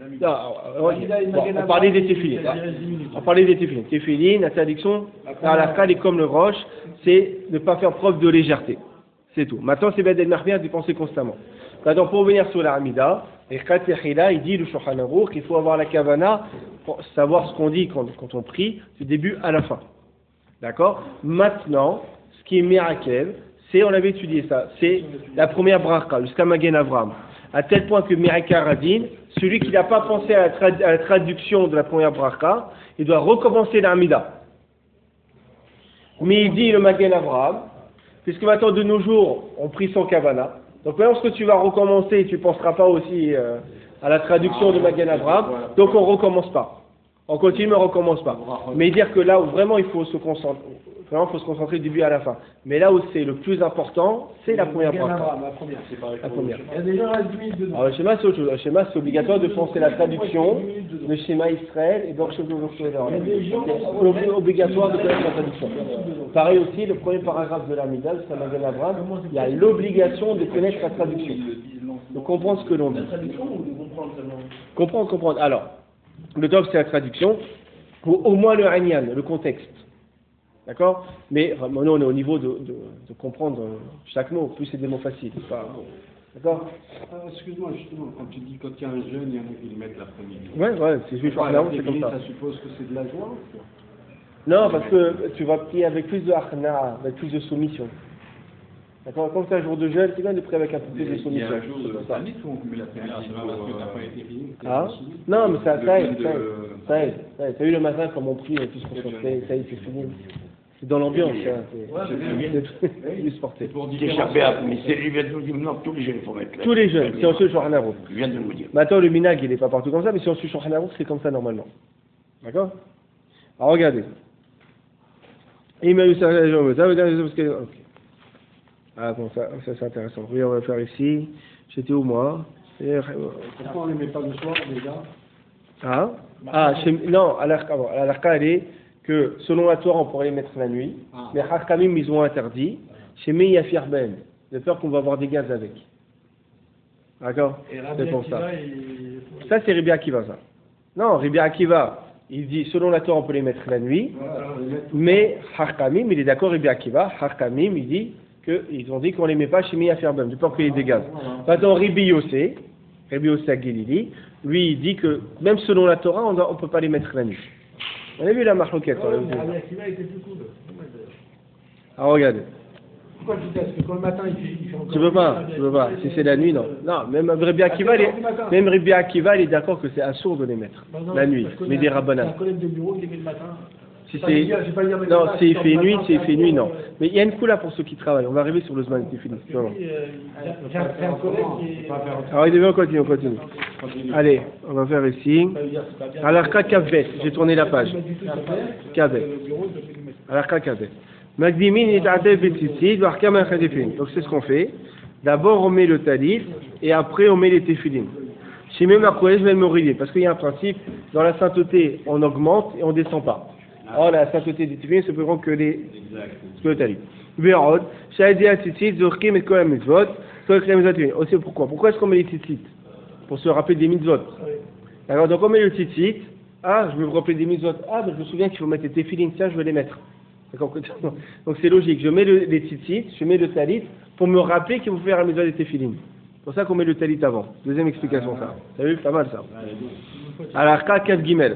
On parlait des téfilines. On parlait des téfilines. Téfilines, interdiction, à la cale et comme le roche, c'est ne pas faire preuve de légèreté. C'est tout. Maintenant, c'est Bed el-Marmia d'y penser constamment. Maintenant, pour revenir sur la Hamida, et Khatihila, il dit le Shulchan Aruch qu'il faut avoir la Kavana pour savoir ce qu'on dit quand on prie, du début à la fin. D'accord? Maintenant, ce qui est miracle, c'est, on avait étudié ça, c'est la première bracha, jusqu'à Magen Avraham. À tel point que Miraka Radin, celui qui n'a pas pensé à la traduction de la première bracha, il doit recommencer la Hamida. Mais il dit le Magen Avraham, puisque maintenant de nos jours, on prie sans Kavana. Donc maintenant, ce que tu vas recommencer, tu ne penseras pas aussi à la traduction de Magen Avraham, donc on ne recommence pas. On continue, mais on ne recommence pas. Mais dire que là où vraiment il faut se concentrer, Vraiment, il faut se concentrer du début à la fin. Mais là où c'est le plus important, c'est la première phrase. La première, c'est pareil. La première. Il y a des gens à 10 minutes dedans. Alors, le schéma, c'est autre chose. Le schéma, c'est obligatoire de penser la traduction, le schéma Israël, et donc, c'est obligatoire de connaître la traduction. Pareil aussi, le premier paragraphe de l'Amida, c'est Magen Avraham, il y a l'obligation de connaître la traduction, de comprendre ce que l'on dit. La traduction ou de comprendre seulement? Comprendre. Alors, le top, c'est la traduction, ou au moins le Anyan, le contexte. D'accord? Mais nous, on est au niveau de comprendre chaque mot, plus c'est des mots faciles. D'accord? Excuse-moi, justement, quand tu dis quand il y a un jeune, il y en a qui le mettent l'après-midi. Ouais, c'est juste c'est comme ça. Ça suppose que c'est de la joie? Non, parce que tu vas prier avec plus de achna, avec plus de soumission. D'accord? Quand c'est un jour de jeûne, c'est bien de prier avec un peu plus de soumission. Il y a un jour de Tanit où on met l'après-midi Ah? Non, mais ça aide. Ça aide. T'as vu le matin comme on prie, tout ce qu'on fait, ça y est, c'est fini. C'est dans l'ambiance, c'est du sportif. Mais c'est lui vient de nous dire non, tous les jeunes, il faut mettre là. Tous les jeunes, si on suit Shulchan Aruch. Il vient de nous dire. Maintenant, le minag, il n'est pas partout comme ça, mais si on suit Shulchan Aruch, c'est comme ça normalement. D'accord? Alors, regardez. Il m'a eu ça, ça veut dire parce que. Ok. Ah bon, ça c'est intéressant. Oui, on va faire ici. J'étais où moi? Pourquoi on ne les met pas le soir déjà? Non, à l'Arka, elle est que selon la Torah, on pourrait les mettre la nuit, mais Hakamim, ils ont interdit. Chez Meyafir Ben, de peur qu'on va avoir des gaz avec. D'accord? C'est pour ça. Ça, c'est Rabbi Akiva, ça. Non, Rabbi Akiva, il dit selon la Torah, on peut les mettre la nuit, mais Hakamim, il est d'accord, Rabbi Akiva, Hakamim, il dit qu'ils ont dit qu'on ne les met pas chez Meyafir Ben, de peur qu'il y ait des gaz. Maintenant, Rabbi Yossé Agilili, lui, il dit que même selon la Torah, on ne peut pas les mettre la nuit. On a vu la marloquette. Alors regardez. Pourquoi tu dis? Parce que quand le matin il fait encore. Tu peux pas. Si c'est la nuit, non. Non, même Rabbi Akiva, il est d'accord que c'est assourd de les mettre la nuit. Mais des rabbanan. Un collègue de bureau, il les met le matin. Non, s'il fait nuit, non. Mais il y a une coula pour ceux qui travaillent. On va arriver sur le Zman Tefilin. J'ai un collègue qui est. Alors, il devait, on continue. Allez, on va faire ici. Alarka Kavet, j'ai tourné la page. Kavet. Alarka Kavet. Magdimin et Tadeh Betitsi, Varkam et Khadifin. Donc, c'est ce qu'on fait. D'abord, on met le talit et après, on met les tefilin. Chez même après, je vais me morider. Parce qu'il y a un principe, dans la sainteté, on augmente et on ne descend pas. Or, la sainteté des tefilin se prend que le talit. Vérod, Shadia Tzitzit, Zorkim et Kola Mitzvot, aussi pourquoi est-ce qu'on met les tzitzit? Pour se rappeler des mitzvot. Alors, donc on met le tzitzit. Je vais me rappeler des mitzvot. Je me souviens qu'il faut mettre les tefilin, tiens, je vais les mettre. D'accord? Donc c'est logique. Je mets les tzitzit, je mets le talit pour me rappeler qu'il faut faire la mitzvah des tefilin. C'est pour ça qu'on met le talit avant. Deuxième explication, ça. T'as vu? Pas mal, ça. Alors, Kaf Gimel.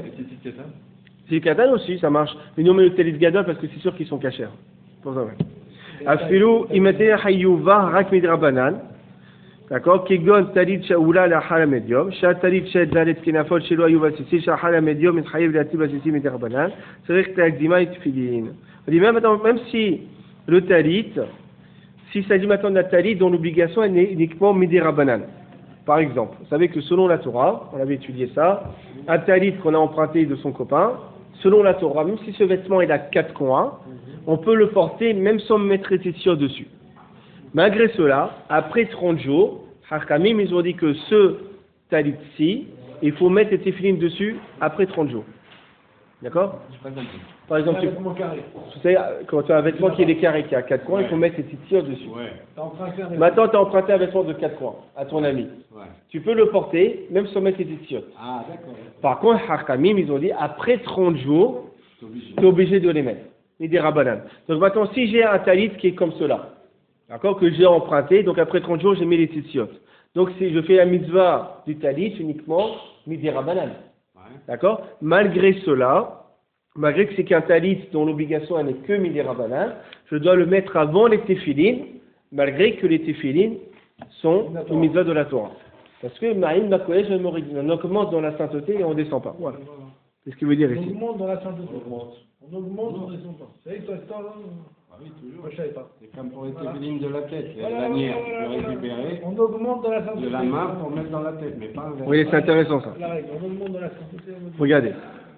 C'est Katan aussi, ça marche. Mais nous, on met le talit Gadol parce que c'est sûr qu'ils sont cachers. Pour ça, ouais. Afilu, imete hayuva rak midrabanan. D'accord? Kegon talit shaoula la hala medium. Sha talit shed zalet kinafol shelo ayuva sisi. Sha hala medium et chayev la tiba sisi midrabanan. C'est vrai que t'as akdima et tfilin. On dit même si le talit, s'il s'agit maintenant de la talit dont l'obligation est uniquement midrabanan. Par exemple, vous savez que selon la Torah, on avait étudié ça, un talit qu'on a emprunté de son copain, selon la Torah, même si ce vêtement est à 4 coins, on peut le porter même sans mettre étition dessus. Malgré cela, après 30 jours, Hakamim, ils ont dit que ce talit-ci, il faut mettre les tefilin dessus après 30 jours. D'accord? Par exemple, tu sais, quand tu as un vêtement qui est des carrés, qui a 4 coins, il faut mettre les titios dessus. Maintenant, tu as emprunté un vêtement de 4 coins à ton ami. Tu peux le porter, même sans mettre les titios. Par contre, Hakamim, ils ont dit, après 30 jours, tu es obligé de les mettre. Et des rabanan. Donc maintenant, si j'ai un talit qui est comme cela, d'accord, que j'ai emprunté, donc après 30 jours, j'ai mis les titios. Donc si je fais la mitzvah du talit uniquement, mis des rabanan. D'accord? Malgré cela, malgré que c'est qu'un talit dont l'obligation n'est que mis des rabanan, je dois le mettre avant les tefilin, malgré que les tefilin sont une mitzvah de la Torah. Parce que Ma'im Makoyesh, on augmente dans la sainteté et on ne descend pas. Voilà. C'est ce qu'il veut dire ici. On augmente dans la sainteté. On augmente, on ne descend pas. Vous savez, toi, ce temps-là, oui, toujours. moi, je ne savais pas. C'est comme pour les tefilines de la tête. Il y a la lanière, tu peux récupérer on augmente dans la sainteté. de la main pour mettre dans la tête, mais pas inversé. Oui, c'est intéressant ça. La règle, on augmente dans la sainteté. Regardez.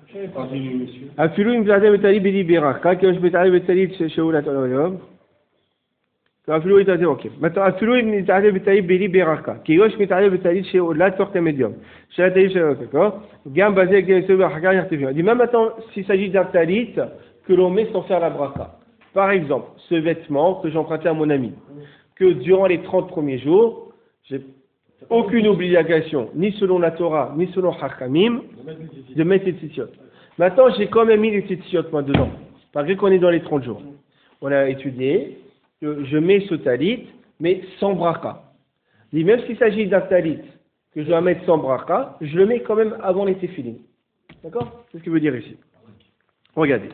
Afilou im b'ta'adim b'talit b'li biraka, qui je b'ta'adim b'talit chez Oulat Olam. Afilou im ok. Maintenant, afilou im b'ta'adim b'talit b'li biraka, qui je b'ta'adim b'talit chez Oulat Torte Medium. Chez la talit chez d'accord. Gam basé avec des seuls hakar yartifin. Dit même maintenant, s'il s'agit d'un talit que l'on met sans faire la braka. Par exemple, ce vêtement que j'ai emprunté à mon ami, que durant les 30 premiers jours, j'ai aucune obligation, ni selon la Torah, ni selon Hakamim, de mettre les tzitzit. Maintenant, j'ai quand même mis les tzitzit moi dedans, malgré qu'on est dans les 30 jours. On a étudié que je mets ce talit, mais sans bracha. Même s'il s'agit d'un talit que je dois mettre sans bracha, je le mets quand même avant les téfilines. D'accord? C'est ce qu'il veut dire ici. Regardez.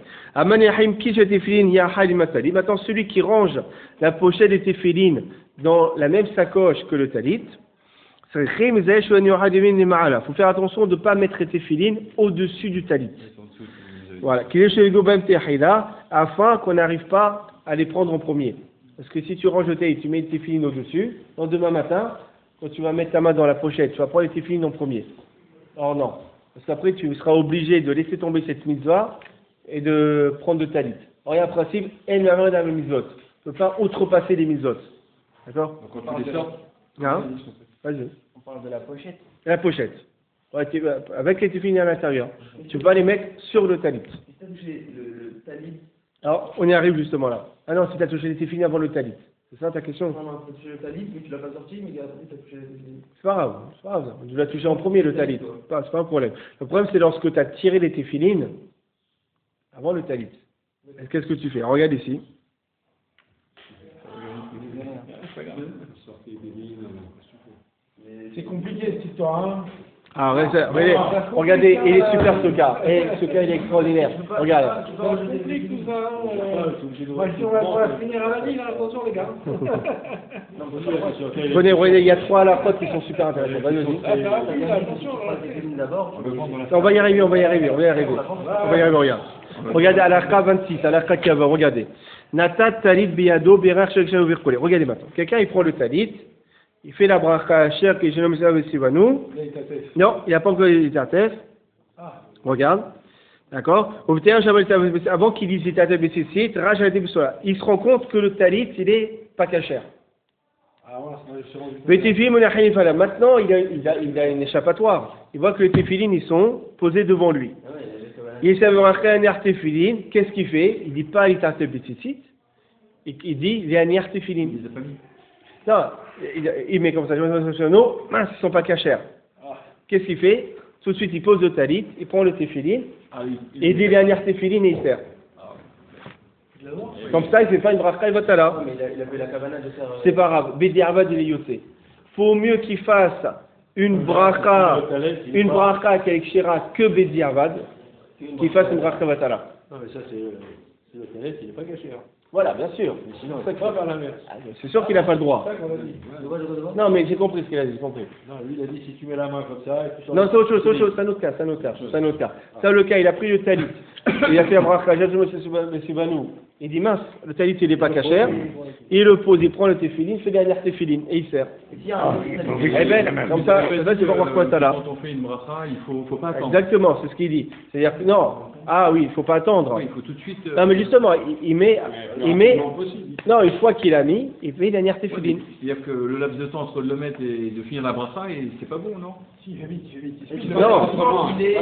Maintenant, celui qui range la pochette des téfilines dans la même sacoche que le talit, il faut faire attention de ne pas mettre les téfilines au-dessus du talit. Voilà. Afin qu'on n'arrive pas à les prendre en premier. Parce que si tu ranges le talit, tu mets les téfilines au-dessus, donc demain matin, quand tu vas mettre ta main dans la pochette, tu vas prendre les téfilines en premier. Or non. Parce qu'après, tu seras obligé de laisser tomber cette mitzvah et de prendre le talit. Or, il y a un principe, tu ne peux pas outrepasser les mitzvot. D'accord? Donc quand tu les sors, vas-y. On parle de la pochette. La pochette. Ouais, avec les téfilines à l'intérieur. Tu peux pas les mettre sur le talit. Si tu as touché le talit. Alors, on y arrive justement là. Ah non, si tu as touché les téfilines avant le talit. C'est ça ta question? Non, tu as touché le talit, mais tu l'as pas sorti, mais après tu as touché les téfilines. C'est pas grave. Tu l'as touché en premier le talit. C'est pas un problème. Le problème, c'est lorsque tu as tiré les téfilines avant le talit. Qu'est-ce que tu fais? Regarde ici. C'est compliqué cette histoire, hein. Ah, regardez, il est super ce cas. Ce cas, il est extraordinaire. Regarde. C'est compliqué tout ça, hein. Si on va finir à la ligne, attention les gars. Regardez, il y a 3 à la fois qui sont super intéressants. Vas-y. On va y arriver, regarde. Regardez à l'arca 26, à l'arca qui va, regardez. Natat talit biyado berar shel shel virkole. Regardez maintenant. Quelqu'un, il prend le talit, il fait la bracha cher que je nomme ça vesivanu. Non, il n'a pas encore les tartef. Regarde. D'accord. Avant qu'il dise les tartef besissit, il se rend compte que le talit, il est pas cacher. Maintenant, il a une échappatoire. Il voit que les téfilines, ils sont posés devant lui. Il s'avère un artéfiline, qu'est-ce qu'il fait? Il dit pas les tartef besissit, il dit les artéfilines. Non, il met comme ça, non, mince, ils ne sont pas cachers. Qu'est-ce qu'il fait? Tout de suite, il pose le talit, il prend le téfilin, et il dit les artéfiline et il sert. Comme ça, il ne fait pas une bracha et vatala. Mais il a fait la kavana de faire. C'est pas grave, Bédiarvad il est yoté. Faut mieux qu'il fasse une bracha avec Shira que Bédiarvad, qu'il fasse une bracha vatala. Non, mais ça, c'est le talit, il n'est pas caché. Voilà, bien sûr. Mais sinon, il ne faut pas faire la mer. C'est sûr qu'il n'a pas le droit. Non, mais j'ai compris ce qu'il a dit, j'ai compris. Non, lui, il a dit si tu mets la main comme ça. Et tu sors Non, c'est autre chose, c'est un autre cas. Ça, le cas, il a pris le talit. Il a fait un bracha, il dit mince, le talit, il n'est pas cachère. Il le pose, il prend le téfilin, il fait derrière téfilin et il sert. Eh ben, comme ça, c'est pas quoi ça là. Quand on fait une bracha, il faut pas attendre. Exactement, c'est ce qu'il dit. C'est-à-dire que non, il faut pas attendre. Oui, il faut tout de suite. Non, mais justement, il met. Non, une fois qu'il a mis, il fait derrière téfilin. C'est-à-dire que le laps de temps entre le mettre et de finir la bracha, c'est pas bon, non? Si, je vais vite. Non, parce qu'il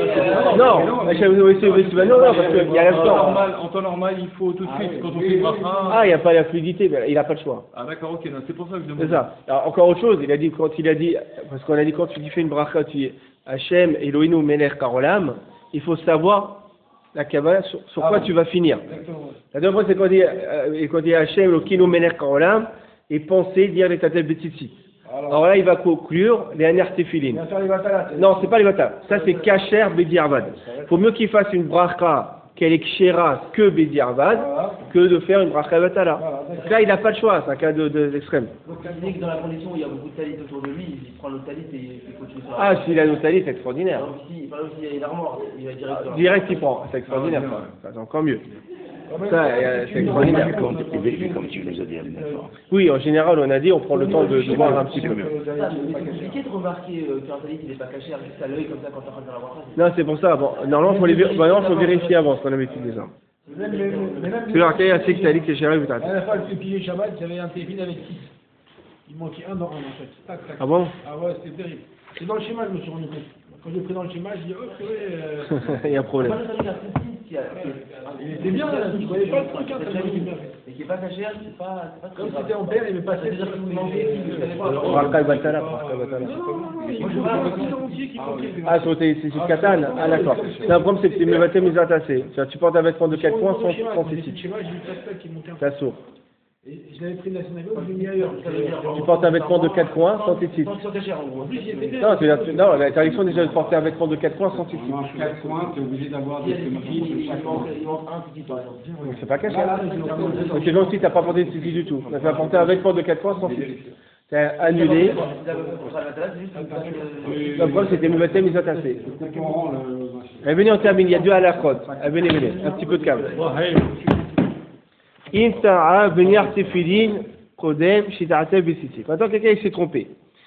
y a l'instant. En temps normal, il faut tout de suite, quand on fait une bracha. Il n'y a pas la fluidité, il n'a pas le choix. Ah d'accord, ok, c'est pour ça que je demande. C'est ça. Alors, encore autre chose, parce qu'on a dit quand tu fais une bracha, tu dis Hachem, Elohinu, Melech, Karolam, il faut savoir la Kabbalah sur quoi tu vas finir. La deuxième fois, c'est quand il dit Hachem, Elohinu, Melech, Karolam, et penser, dire les Tatel Betitsi. Alors là, il va conclure les Aner Tefilin. Non, c'est pas les Vatala. Ça, c'est Kacher Bediarvad. Il faut mieux qu'il fasse une bracha qu'elle est kshera que Bediarvad que de faire une bracha Vatala. Donc là, il n'a pas le choix, c'est un cas d'extrême. Donc, il dit que dans la condition où il y a beaucoup de talit autour de lui, il prend le talit et il continue sur la. Ah, s'il a le talit, c'est extraordinaire. Par exemple, s'il y a une armoire, il va direct il prend, c'est extraordinaire. Ça, c'est encore mieux. Ça, c'est extraordinaire. Comme tu nous as dit à l'instant. Oui, en général, on a dit, on prend le temps de voir un petit peu. C'est compliqué de remarquer qu'un talit il n'est pas caché juste à l'œil comme ça quand t'es en train de faire la bracha. Non, c'est pour ça. Bon, normalement, faut vérifier avant ce qu'on avait dit déjà. C'est leur cas, c'est que t'as dit que j'ai arrivé. À la fois, le pilier Shabbat, j'avais un téléphone avec 6. Il manquait un dans un en fait. Tac, tac. Ah bon? Ah ouais, c'était terrible. C'est dans le schéma, je me suis rendu compte. Quand j'ai pris dans le schéma, je dis, oh, purée. Il y a un problème. C'est bien, là, je voyais pas le truc, hein, ça m'a bien. Et qui est pas caché, c'est pas. Comme c'était en père, il me passait C'est-à-dire que vous mangez, Baraka Batala. Non, il faut pas un entier qui manquait. Ah, c'est sur Katan. Ah, d'accord. C'est un problème, c'est que tu me battais mes attassés. Tu portes un vêtement de 4 points sans C'est le ceci. schéma, j'ai vu tac, qui montait un peu. Ça s'ouvre. Et je l'avais pris de la synagogue, je l'ai mis ailleurs. Tu portes un vêtement de 4 coins sans titre. En plus, il était bien. Non, l'interdiction déjà de porter un vêtement de 4 coins sans titre. Tu manges 4 points, tu es obligé d'avoir des semi-kits de chaque coin. Il manque un petit par exemple. C'est pas caché. Donc c'est donc si tu n'as pas porté de titre du tout. Tu as porté un vêtement de 4 points sans titre. Tu as annulé. Le problème c'était me battre mes attassés. Venez, on termine. Il y a 2 à la côte. Venez. Un petit peu de câble. Inta'a venir tefilin kodem shita'ata besiti. Maintenant quelqu'un il s'est trompé.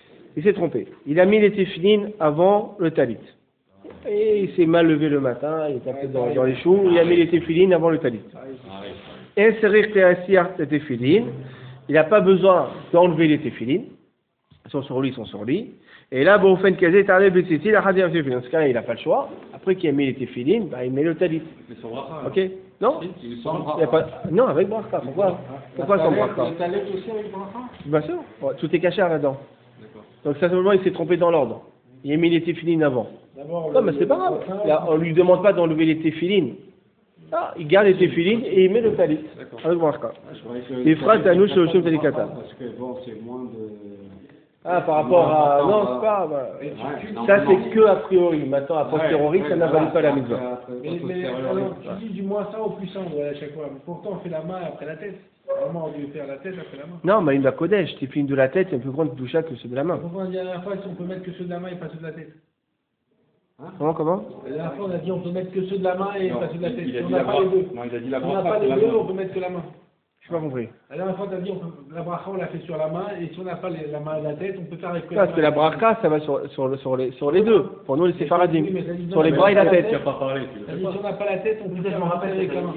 Il a mis les tefilin avant le talit. Et il s'est mal levé le matin, il est un peu dans les choux, il a mis les tefilin avant le talit. Et c'est tefilin, il n'a pas besoin d'enlever les tefilin. Ils sont sur lui. Et là, bon, fait kazé ta'ala besiti, la hadir tefilin. Dans ce cas, il n'a pas le choix. Après qu'il a mis les tefilin, il met le talit. Ok? Non? Non, avec bracha. Pourquoi sans bracha? Bien sûr, tout est caché là-dedans. Donc ça simplement il s'est trompé dans l'ordre. Il a mis les téphilines avant. Non mais c'est pas grave. Là, on lui demande pas d'enlever les téphilines. Ah, il garde les téphilines et il met le talit. Avec bracha. Les phrases à nous sur le chemin talikata. Parce que bon, c'est moins de... Ah, par rapport à... Non, c'est pas... Ça, c'est que a priori. Maintenant, a posteriori, ça n'avalue pas la mitzvah. Mais alors, tu dis du moins ça au plus 100 à chaque fois. Mais pourtant, on fait la main après la tête. Vraiment, on doit faire la tête après la main. Non, mais il m'a Kodesh. Tes filines de la tête, c'est plus grande doucha que ceux de la main. Pourquoi on a dit la dernière fois si on peut mettre que ceux de la main et pas ceux de la tête? Comment? La dernière fois, on a dit on peut mettre que ceux de la main et pas ceux de la tête. Il a Si on dit n'a la pas les deux. Non, il a dit la Si on n'a bracha, pas les c'est la deux, main. on peut mettre que la main. Je n'ai pas compris. La dernière fois, tu as dit la bracha, on l'a fait sur la main, et si on n'a pas la main et la tête, on peut faire avec Parce que la bracha, ça va sur les deux. Pour nous, les séfaradim. Sur les bras et la tête. Tu n'as pas parlé. Si on n'a pas la tête, on peut faire avec la main.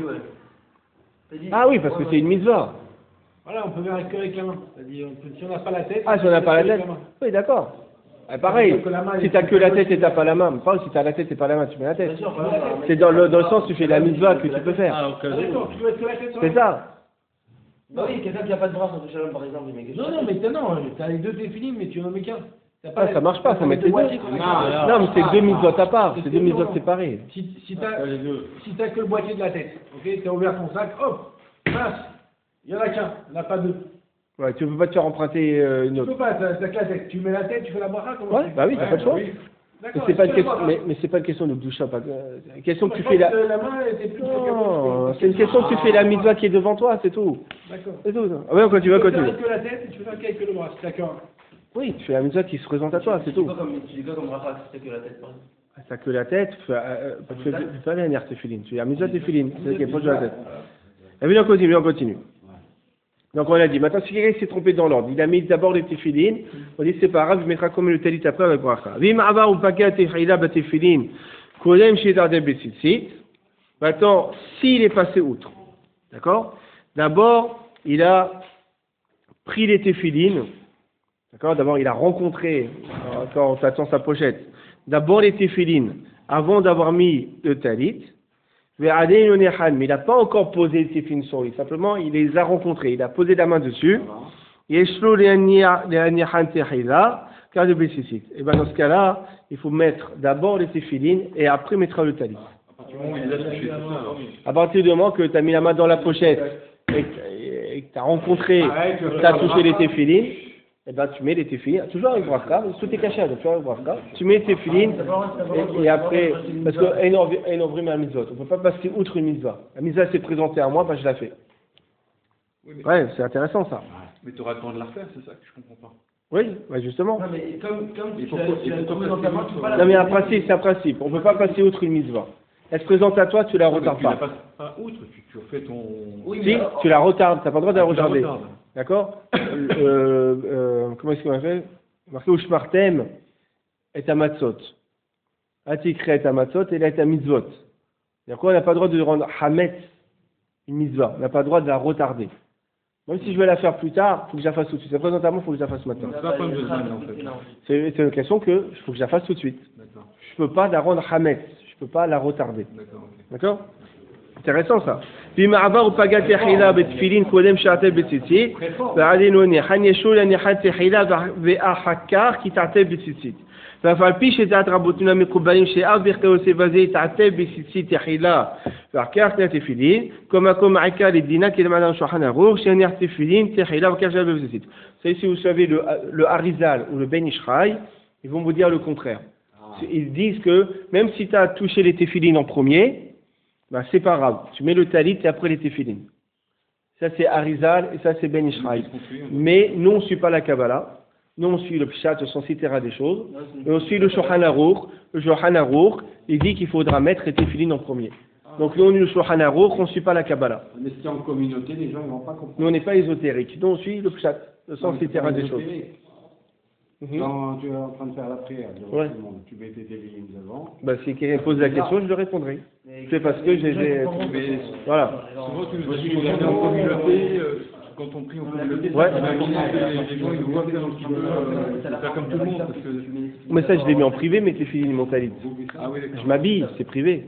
Ah oui, parce que c'est une mitzvah. Voilà, on peut faire que avec la main. C'est-à-dire, si on n'a pas la tête. Ah, si on n'a pas la tête. Oui, d'accord. Ah, pareil, si tu n'as que la tête et tu n'as pas la main, pas si tu as la tête et pas la main, tu mets la tête. C'est dans le sens où tu fais la mitzvah que tu peux faire. Ah, d'accord, tu peux mettre que la tête sur la C'est main. ça. Bah oui, quelqu'un qui n'a pas de bras sur Shalom par exemple, il met que Non, mais tu as les deux téphilines, mais tu n'en mets qu'un. Ah, ça marche pas, faut mettre les deux. Non, mais c'est deux mitzvot à part, c'est deux mitzvot séparés. Si tu n'as que le boîtier de la tête, ok, tu as ouvert ton sac, hop, mince, il n'y en a qu'un, il n'y en a pas deux. Ouais, tu peux pas te faire emprunter une Tu autre. peux pas, t'as que la tête, tu mets la tête, tu fais la bracha, comment Ouais, bah oui, t'as pas le choix. oui. Mais D'accord, c'est pas une tu fais question, la bracha. mais c'est pas une question de doucha, pas une question que tu Je fais pense la. que la main était plus Non, c'est une question que tu fais la mitzvah qui est devant toi, c'est tout. D'accord. C'est tout. Ah ouais, on continue, on Tu peux continue. faire que la tête et tu peux faire qu'avec le bras, c'est d'accord. Oui, tu fais la mitzvah qui se présente à toi, c'est tout. Tu dis quoi comme bracha si c'est que la tête par exemple? T'as que la tête, tu fais pas la dernière téfiline, tu fais la mitzvah téfiline, c'est ce qui est proche de la tête. Et bien on continue. Donc on a dit, maintenant si quelqu'un s'est trompé dans l'ordre, il a mis d'abord les téfilines, on dit c'est pas grave, il mettra comme le talit après avec bracha. Vim ava ou paga tefila ba téfilines, kodem shidar de besitsit. Maintenant, s'il est passé outre, d'accord? D'abord, il a pris les téfilines, d'accord? D'abord, il a rencontré, quand on t'attend sa pochette, d'abord les téfilines, avant d'avoir mis le talit. Mais il n'a pas encore posé les téfilines sur lui, simplement il les a rencontrés, il a posé la main dessus. Et bien dans ce cas-là, il faut mettre d'abord les téfilines et après mettre le talit. À partir du moment que tu as mis la main dans la pochette et que tu as rencontré, tu as touché les téfilines, et ben tu mets les téfilines, toujours avec bracha, tout est caché, donc toujours avec bracha. Tu mets les téfilines et après, parce que un ovrim à mitzvot, on ne peut pas passer outre une mitzvah. La mitzvah s'est présentée à moi, ben je la fais. Ouais, c'est intéressant ça. Mais tu auras le temps de la refaire, c'est ça que je comprends pas. Oui, ouais, justement. Non mais comme tu pourquoi- l'as et pourquoi trouvé dans ta main, tu peux pas la Non mais un principe, c'est un principe. On ne peut pas passer outre une mitzvah. Elle se présente à toi, tu la retardes Tu la pas. passes pas outre, tu tu refais ton... Oui, Si, tu la retardes, tu n'as pas le droit de la Tu la retarder. retardes. D'accord comment est-ce qu'on a fait? Marqué Ushmartem et Amatzot. Atikre et Amatzot et là est Mitzvot. C'est-à-dire quoi? On n'a pas le droit de rendre Hametz une mitzvah. On n'a pas le droit de la retarder. Même si je veux la faire plus tard, il faut que je la fasse tout de suite. Présentement, il faut que je la fasse maintenant. C'est pas un problème de semaine, en fait. C'est une question que il faut que je la fasse tout de suite. D'accord. Je ne peux pas la rendre Hametz. Je ne peux pas la retarder. D'accord, ok. D'accord? Intéressant ça. במעבר ופגע תחילה בתפילין קודם שעטה בציצית ועדיין הוא ניחן ישו לניחת תחילה ואחר כך כי תעטה בציצית ואף על פי שדעת רבותינו המקובלים שאף בכדי עושה בזה תעטה בציצית תחילה ואחר כך תפילין כמקום העיקר לדינה כלמעלה שולחן ערוך שהניח תפילין תחילה ואחר כך בציצית. C'est si vous savez le Harizal ou le Ben Ishraï, ils vont vous dire le contraire. Ils disent que même si tu as touché les téfilines en premier, bah, c'est pas grave, tu mets le talit et après les téfilines. Ça c'est Harizal et ça c'est Ben Ishraï. Mais nous on ne suit pas la Kabbalah, nous on suit le Pshat, on citera des choses, et on suit le Shulchan Aruch. Le Shulchan Aruch, il dit qu'il faudra mettre les téfilines en premier. Donc nous on suit le Shulchan Aruch, on ne suit pas la Kabbalah. Mais si en communauté, les gens ne vont pas comprendre. Nous on n'est pas ésotérique, nous on suit le Pshat, le sens littéral des choses. Quand tu es en train de faire la prière, devant Ouais. tout le monde, tu mets tes téfilines devant. Bah, si quelqu'un pose la question, je lui répondrai. C'est parce que j'ai... Voilà. Souvent, tu nous as dit qu'on est en communauté, quand on prie en communauté, Ouais. les gens, ils nous voient faire un petit peu, faire comme tout le monde, parce que... Mais ça, je l'ai mis en privé, mais téfilines mentalites. Ah oui, d'accord. Je m'habille, c'est privé.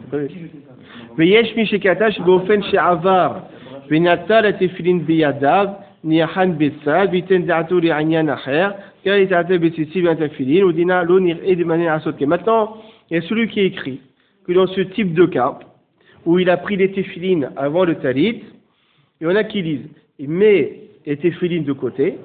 ויש מי שקטש באופן שעבר ונטל התפילין בידיו ניחן בצד וייתן דעתו לעניין אחר car il t'attend bessici bien tefilin ou dina lo nir'e de manière à sauter. Maintenant, il y a celui qui écrit que dans ce type de cas où il a pris les téfilines avant le talit, il y en a qui disent il met les téfilines de côté,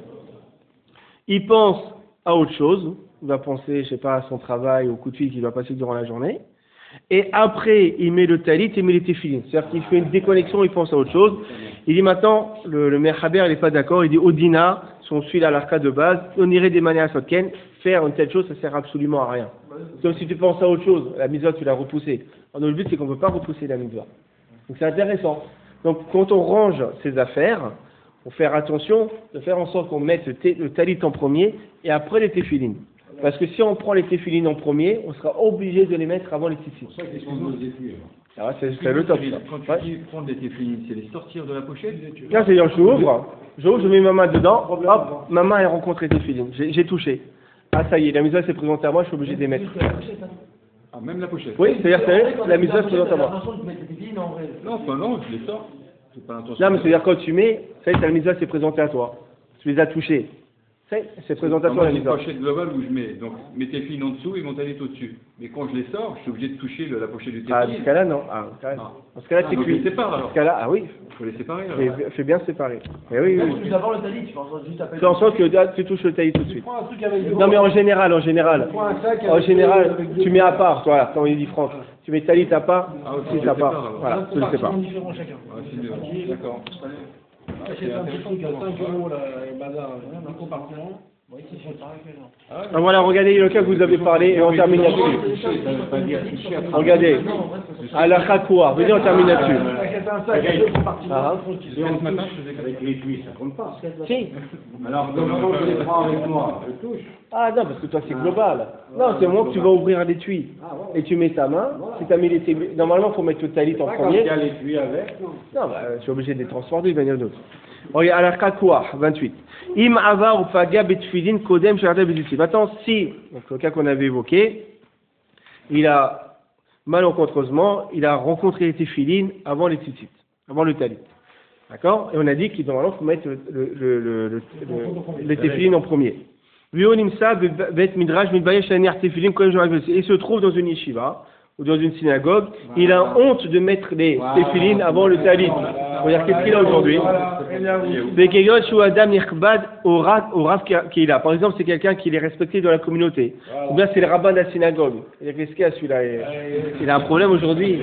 il pense à autre chose, il va penser, je sais pas, à son travail, au coup de fil qu'il va passer durant la journée. Et après, il met le talit et il met les téfilines. C'est-à-dire qu'il fait une déconnexion, il pense à autre chose. Il dit maintenant, le Mechaber, il n'est pas d'accord, il dit Odina, si on suit la larka de base, on irait des manières à Sotken, faire une telle chose, ça sert absolument à rien. Donc si tu penses à autre chose, la mitzvah, tu l'as repoussée. Alors, le but, c'est qu'on ne peut pas repousser la mitzvah. Donc c'est intéressant. Donc quand on range ses affaires, il faut faire attention de faire en sorte qu'on mette le talit en premier et après les téfilines. Parce que si on prend les téfilines en premier, on sera obligé de les mettre avant les tzitzit. C'est pour ça qu'ils sont nos études. Ah ouais, c'est le top. Quand tu dis prendre des téfilines, c'est les sortir de la pochette? Là, c'est-à-dire, je mets ma main dedans, hop, ma main elle rencontre les téfilines. J'ai touché. Ah, ça y est, la mitzvah s'est présentée à moi, je suis obligé de les mettre. Ah, même la pochette? Oui, c'est-à-dire que la mitzvah se présente à moi. Non, enfin non, je les sors. C'est pas l'intention. Non, mais c'est-à-dire quand tu mets, ça y est, la mitzvah s'est présentée à toi. Tu les as touchés. C'est présenté à toi la J'ai une mitzvah. pochette globale où je mets donc mes téfilines en dessous et mon talit au-dessus. Mais quand je les sors, je suis obligé de toucher la pochette du Ah, téfilin. dans ce cas-là, non. Ah, dans ce cas-là, c'est donc cuit. je les sépare, alors. Dans ce cas-là, ah oui, Il faut les séparer alors. fais bien séparer. Mais oui, oui. Juste avant le talit, tu penses juste après. Fais en sorte que tu touches le taillis tout de suite. Prends un truc avec Non, mais en général, Prends un sac en avec général, avec tu mets à part, voilà, quand il dit Franck, tu mets talit à part, Ah, ok, talit je à le part, sépare, alors. voilà, tu le sépares. différents chacun. Ouais, c'est mieux. D'accord. Achète un petit truc à 5 € là, bazar, un compartiment. Ah, voilà, regardez le cas que vous avez parlé et on termine là-dessus. Regardez, à la Khakoua, venez, on termine là-dessus. Achète un sac à 2 compartiments. Ah, Et on touche avec les cuisses, ça compte pas. si. Alors, donc, quand je les prends avec moi, je touche. Ah non, parce que toi c'est global. Non, c'est moi que tu vas ouvrir un étui. Et tu mets ta main, si tu as mis l'étui, normalement il faut mettre le talit en Pas quand premier. il y a l'étui avec, non. Non, bah, je suis obligé de les transporter d'une manière ou d'autre. Regarde, à la Kakouah, 28. Im avar ou faga betfilin kodem sharata betfilin. Maintenant, si, donc le cas qu'on avait évoqué, il a, malencontreusement, il a rencontré les téfilines avant les tzitzit, avant le talit. D'accord? Et on a dit qu'il normalement, il faut mettre les téfilines en premier. Vionimsa bet midrash mitbayesh laniar téfilin kodem sharata betfilin. Il se trouve dans une yeshiva ou dans une synagogue, il a honte de mettre les téfilines avant le talit. Regarde, qu'est-ce qu'il a aujourd'hui? Par exemple, c'est quelqu'un qui est respecté dans la communauté. Ou bien c'est le rabbin de la synagogue. Qu'est-ce qu'il y a celui-là? Il a un problème aujourd'hui.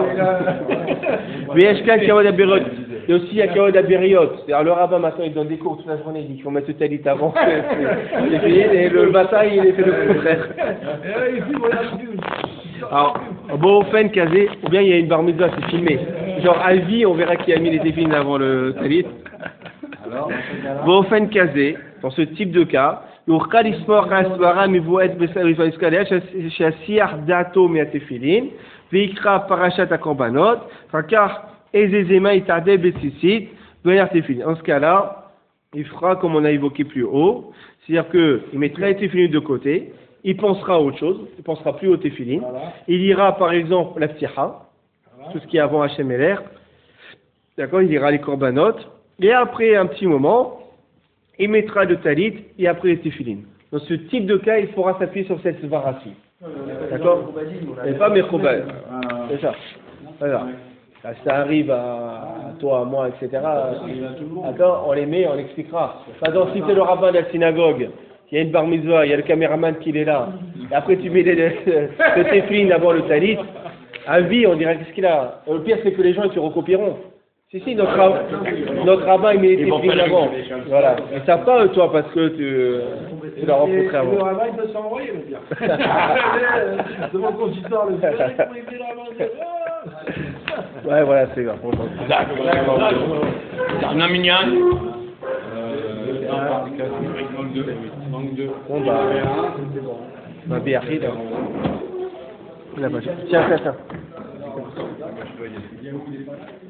Il y a aussi un Kavod Aberiot. C'est-à-dire le rabbin maintenant il donne des cours toute la journée, il dit qu'il faut mettre le talit avant. Et le matin il fait le contraire. Alors, bon, fin casé, ou bien il y a une bar mitzvah, c'est filmé. Genre, à vie, on verra qui a mis les téfilines avant le talit. באופן כזה, dans ce type de cas, יוכל לסמוך על הסברה מבוארת בספר איסקליה שהשיח דעתו מהתפילין ויקרא פרשת הקורבנות, אחר כך aisément יתעדל בציצית venir tefilin. En ce cas-là, il fera comme on a évoqué plus haut, c'est-à-dire qu'il mettra les téfilines de côté, il pensera à autre chose, il pensera plus au téfilin, il ira par exemple la ptiha, tout ce qui est avant Hachem et l'air, d'accord, il ira les korbanot, et après un petit moment, il mettra le talit et après les téfilines. Dans ce type de cas, il faudra s'appuyer sur cette svara-ci. D'accord? Et pas Merkobal. C'est ça. Voilà. Ça arrive à toi, à moi, etc. D'accord? On les met, on l'expliquera. Par exemple, si c'est le rabbin de la synagogue, il y a une bar mitzvah, il y a le caméraman qui est là, et après tu mets le téfilin avant le talit, à vie, on dirait qu'est-ce qu'il a. Le pire, c'est que les gens, ils te recopieront. Si, notre rabbin, il met les téfilines avant. Voilà. Ils ne savent pas, toi, parce que tu l'as rencontré avant. Le rabbin, il peut s'envoyer, le pire. C'est mon consultant, le pire. Ouais, voilà, c'est grave. Darna Minyan. Bon, bah, ma biarri, là. Tiens.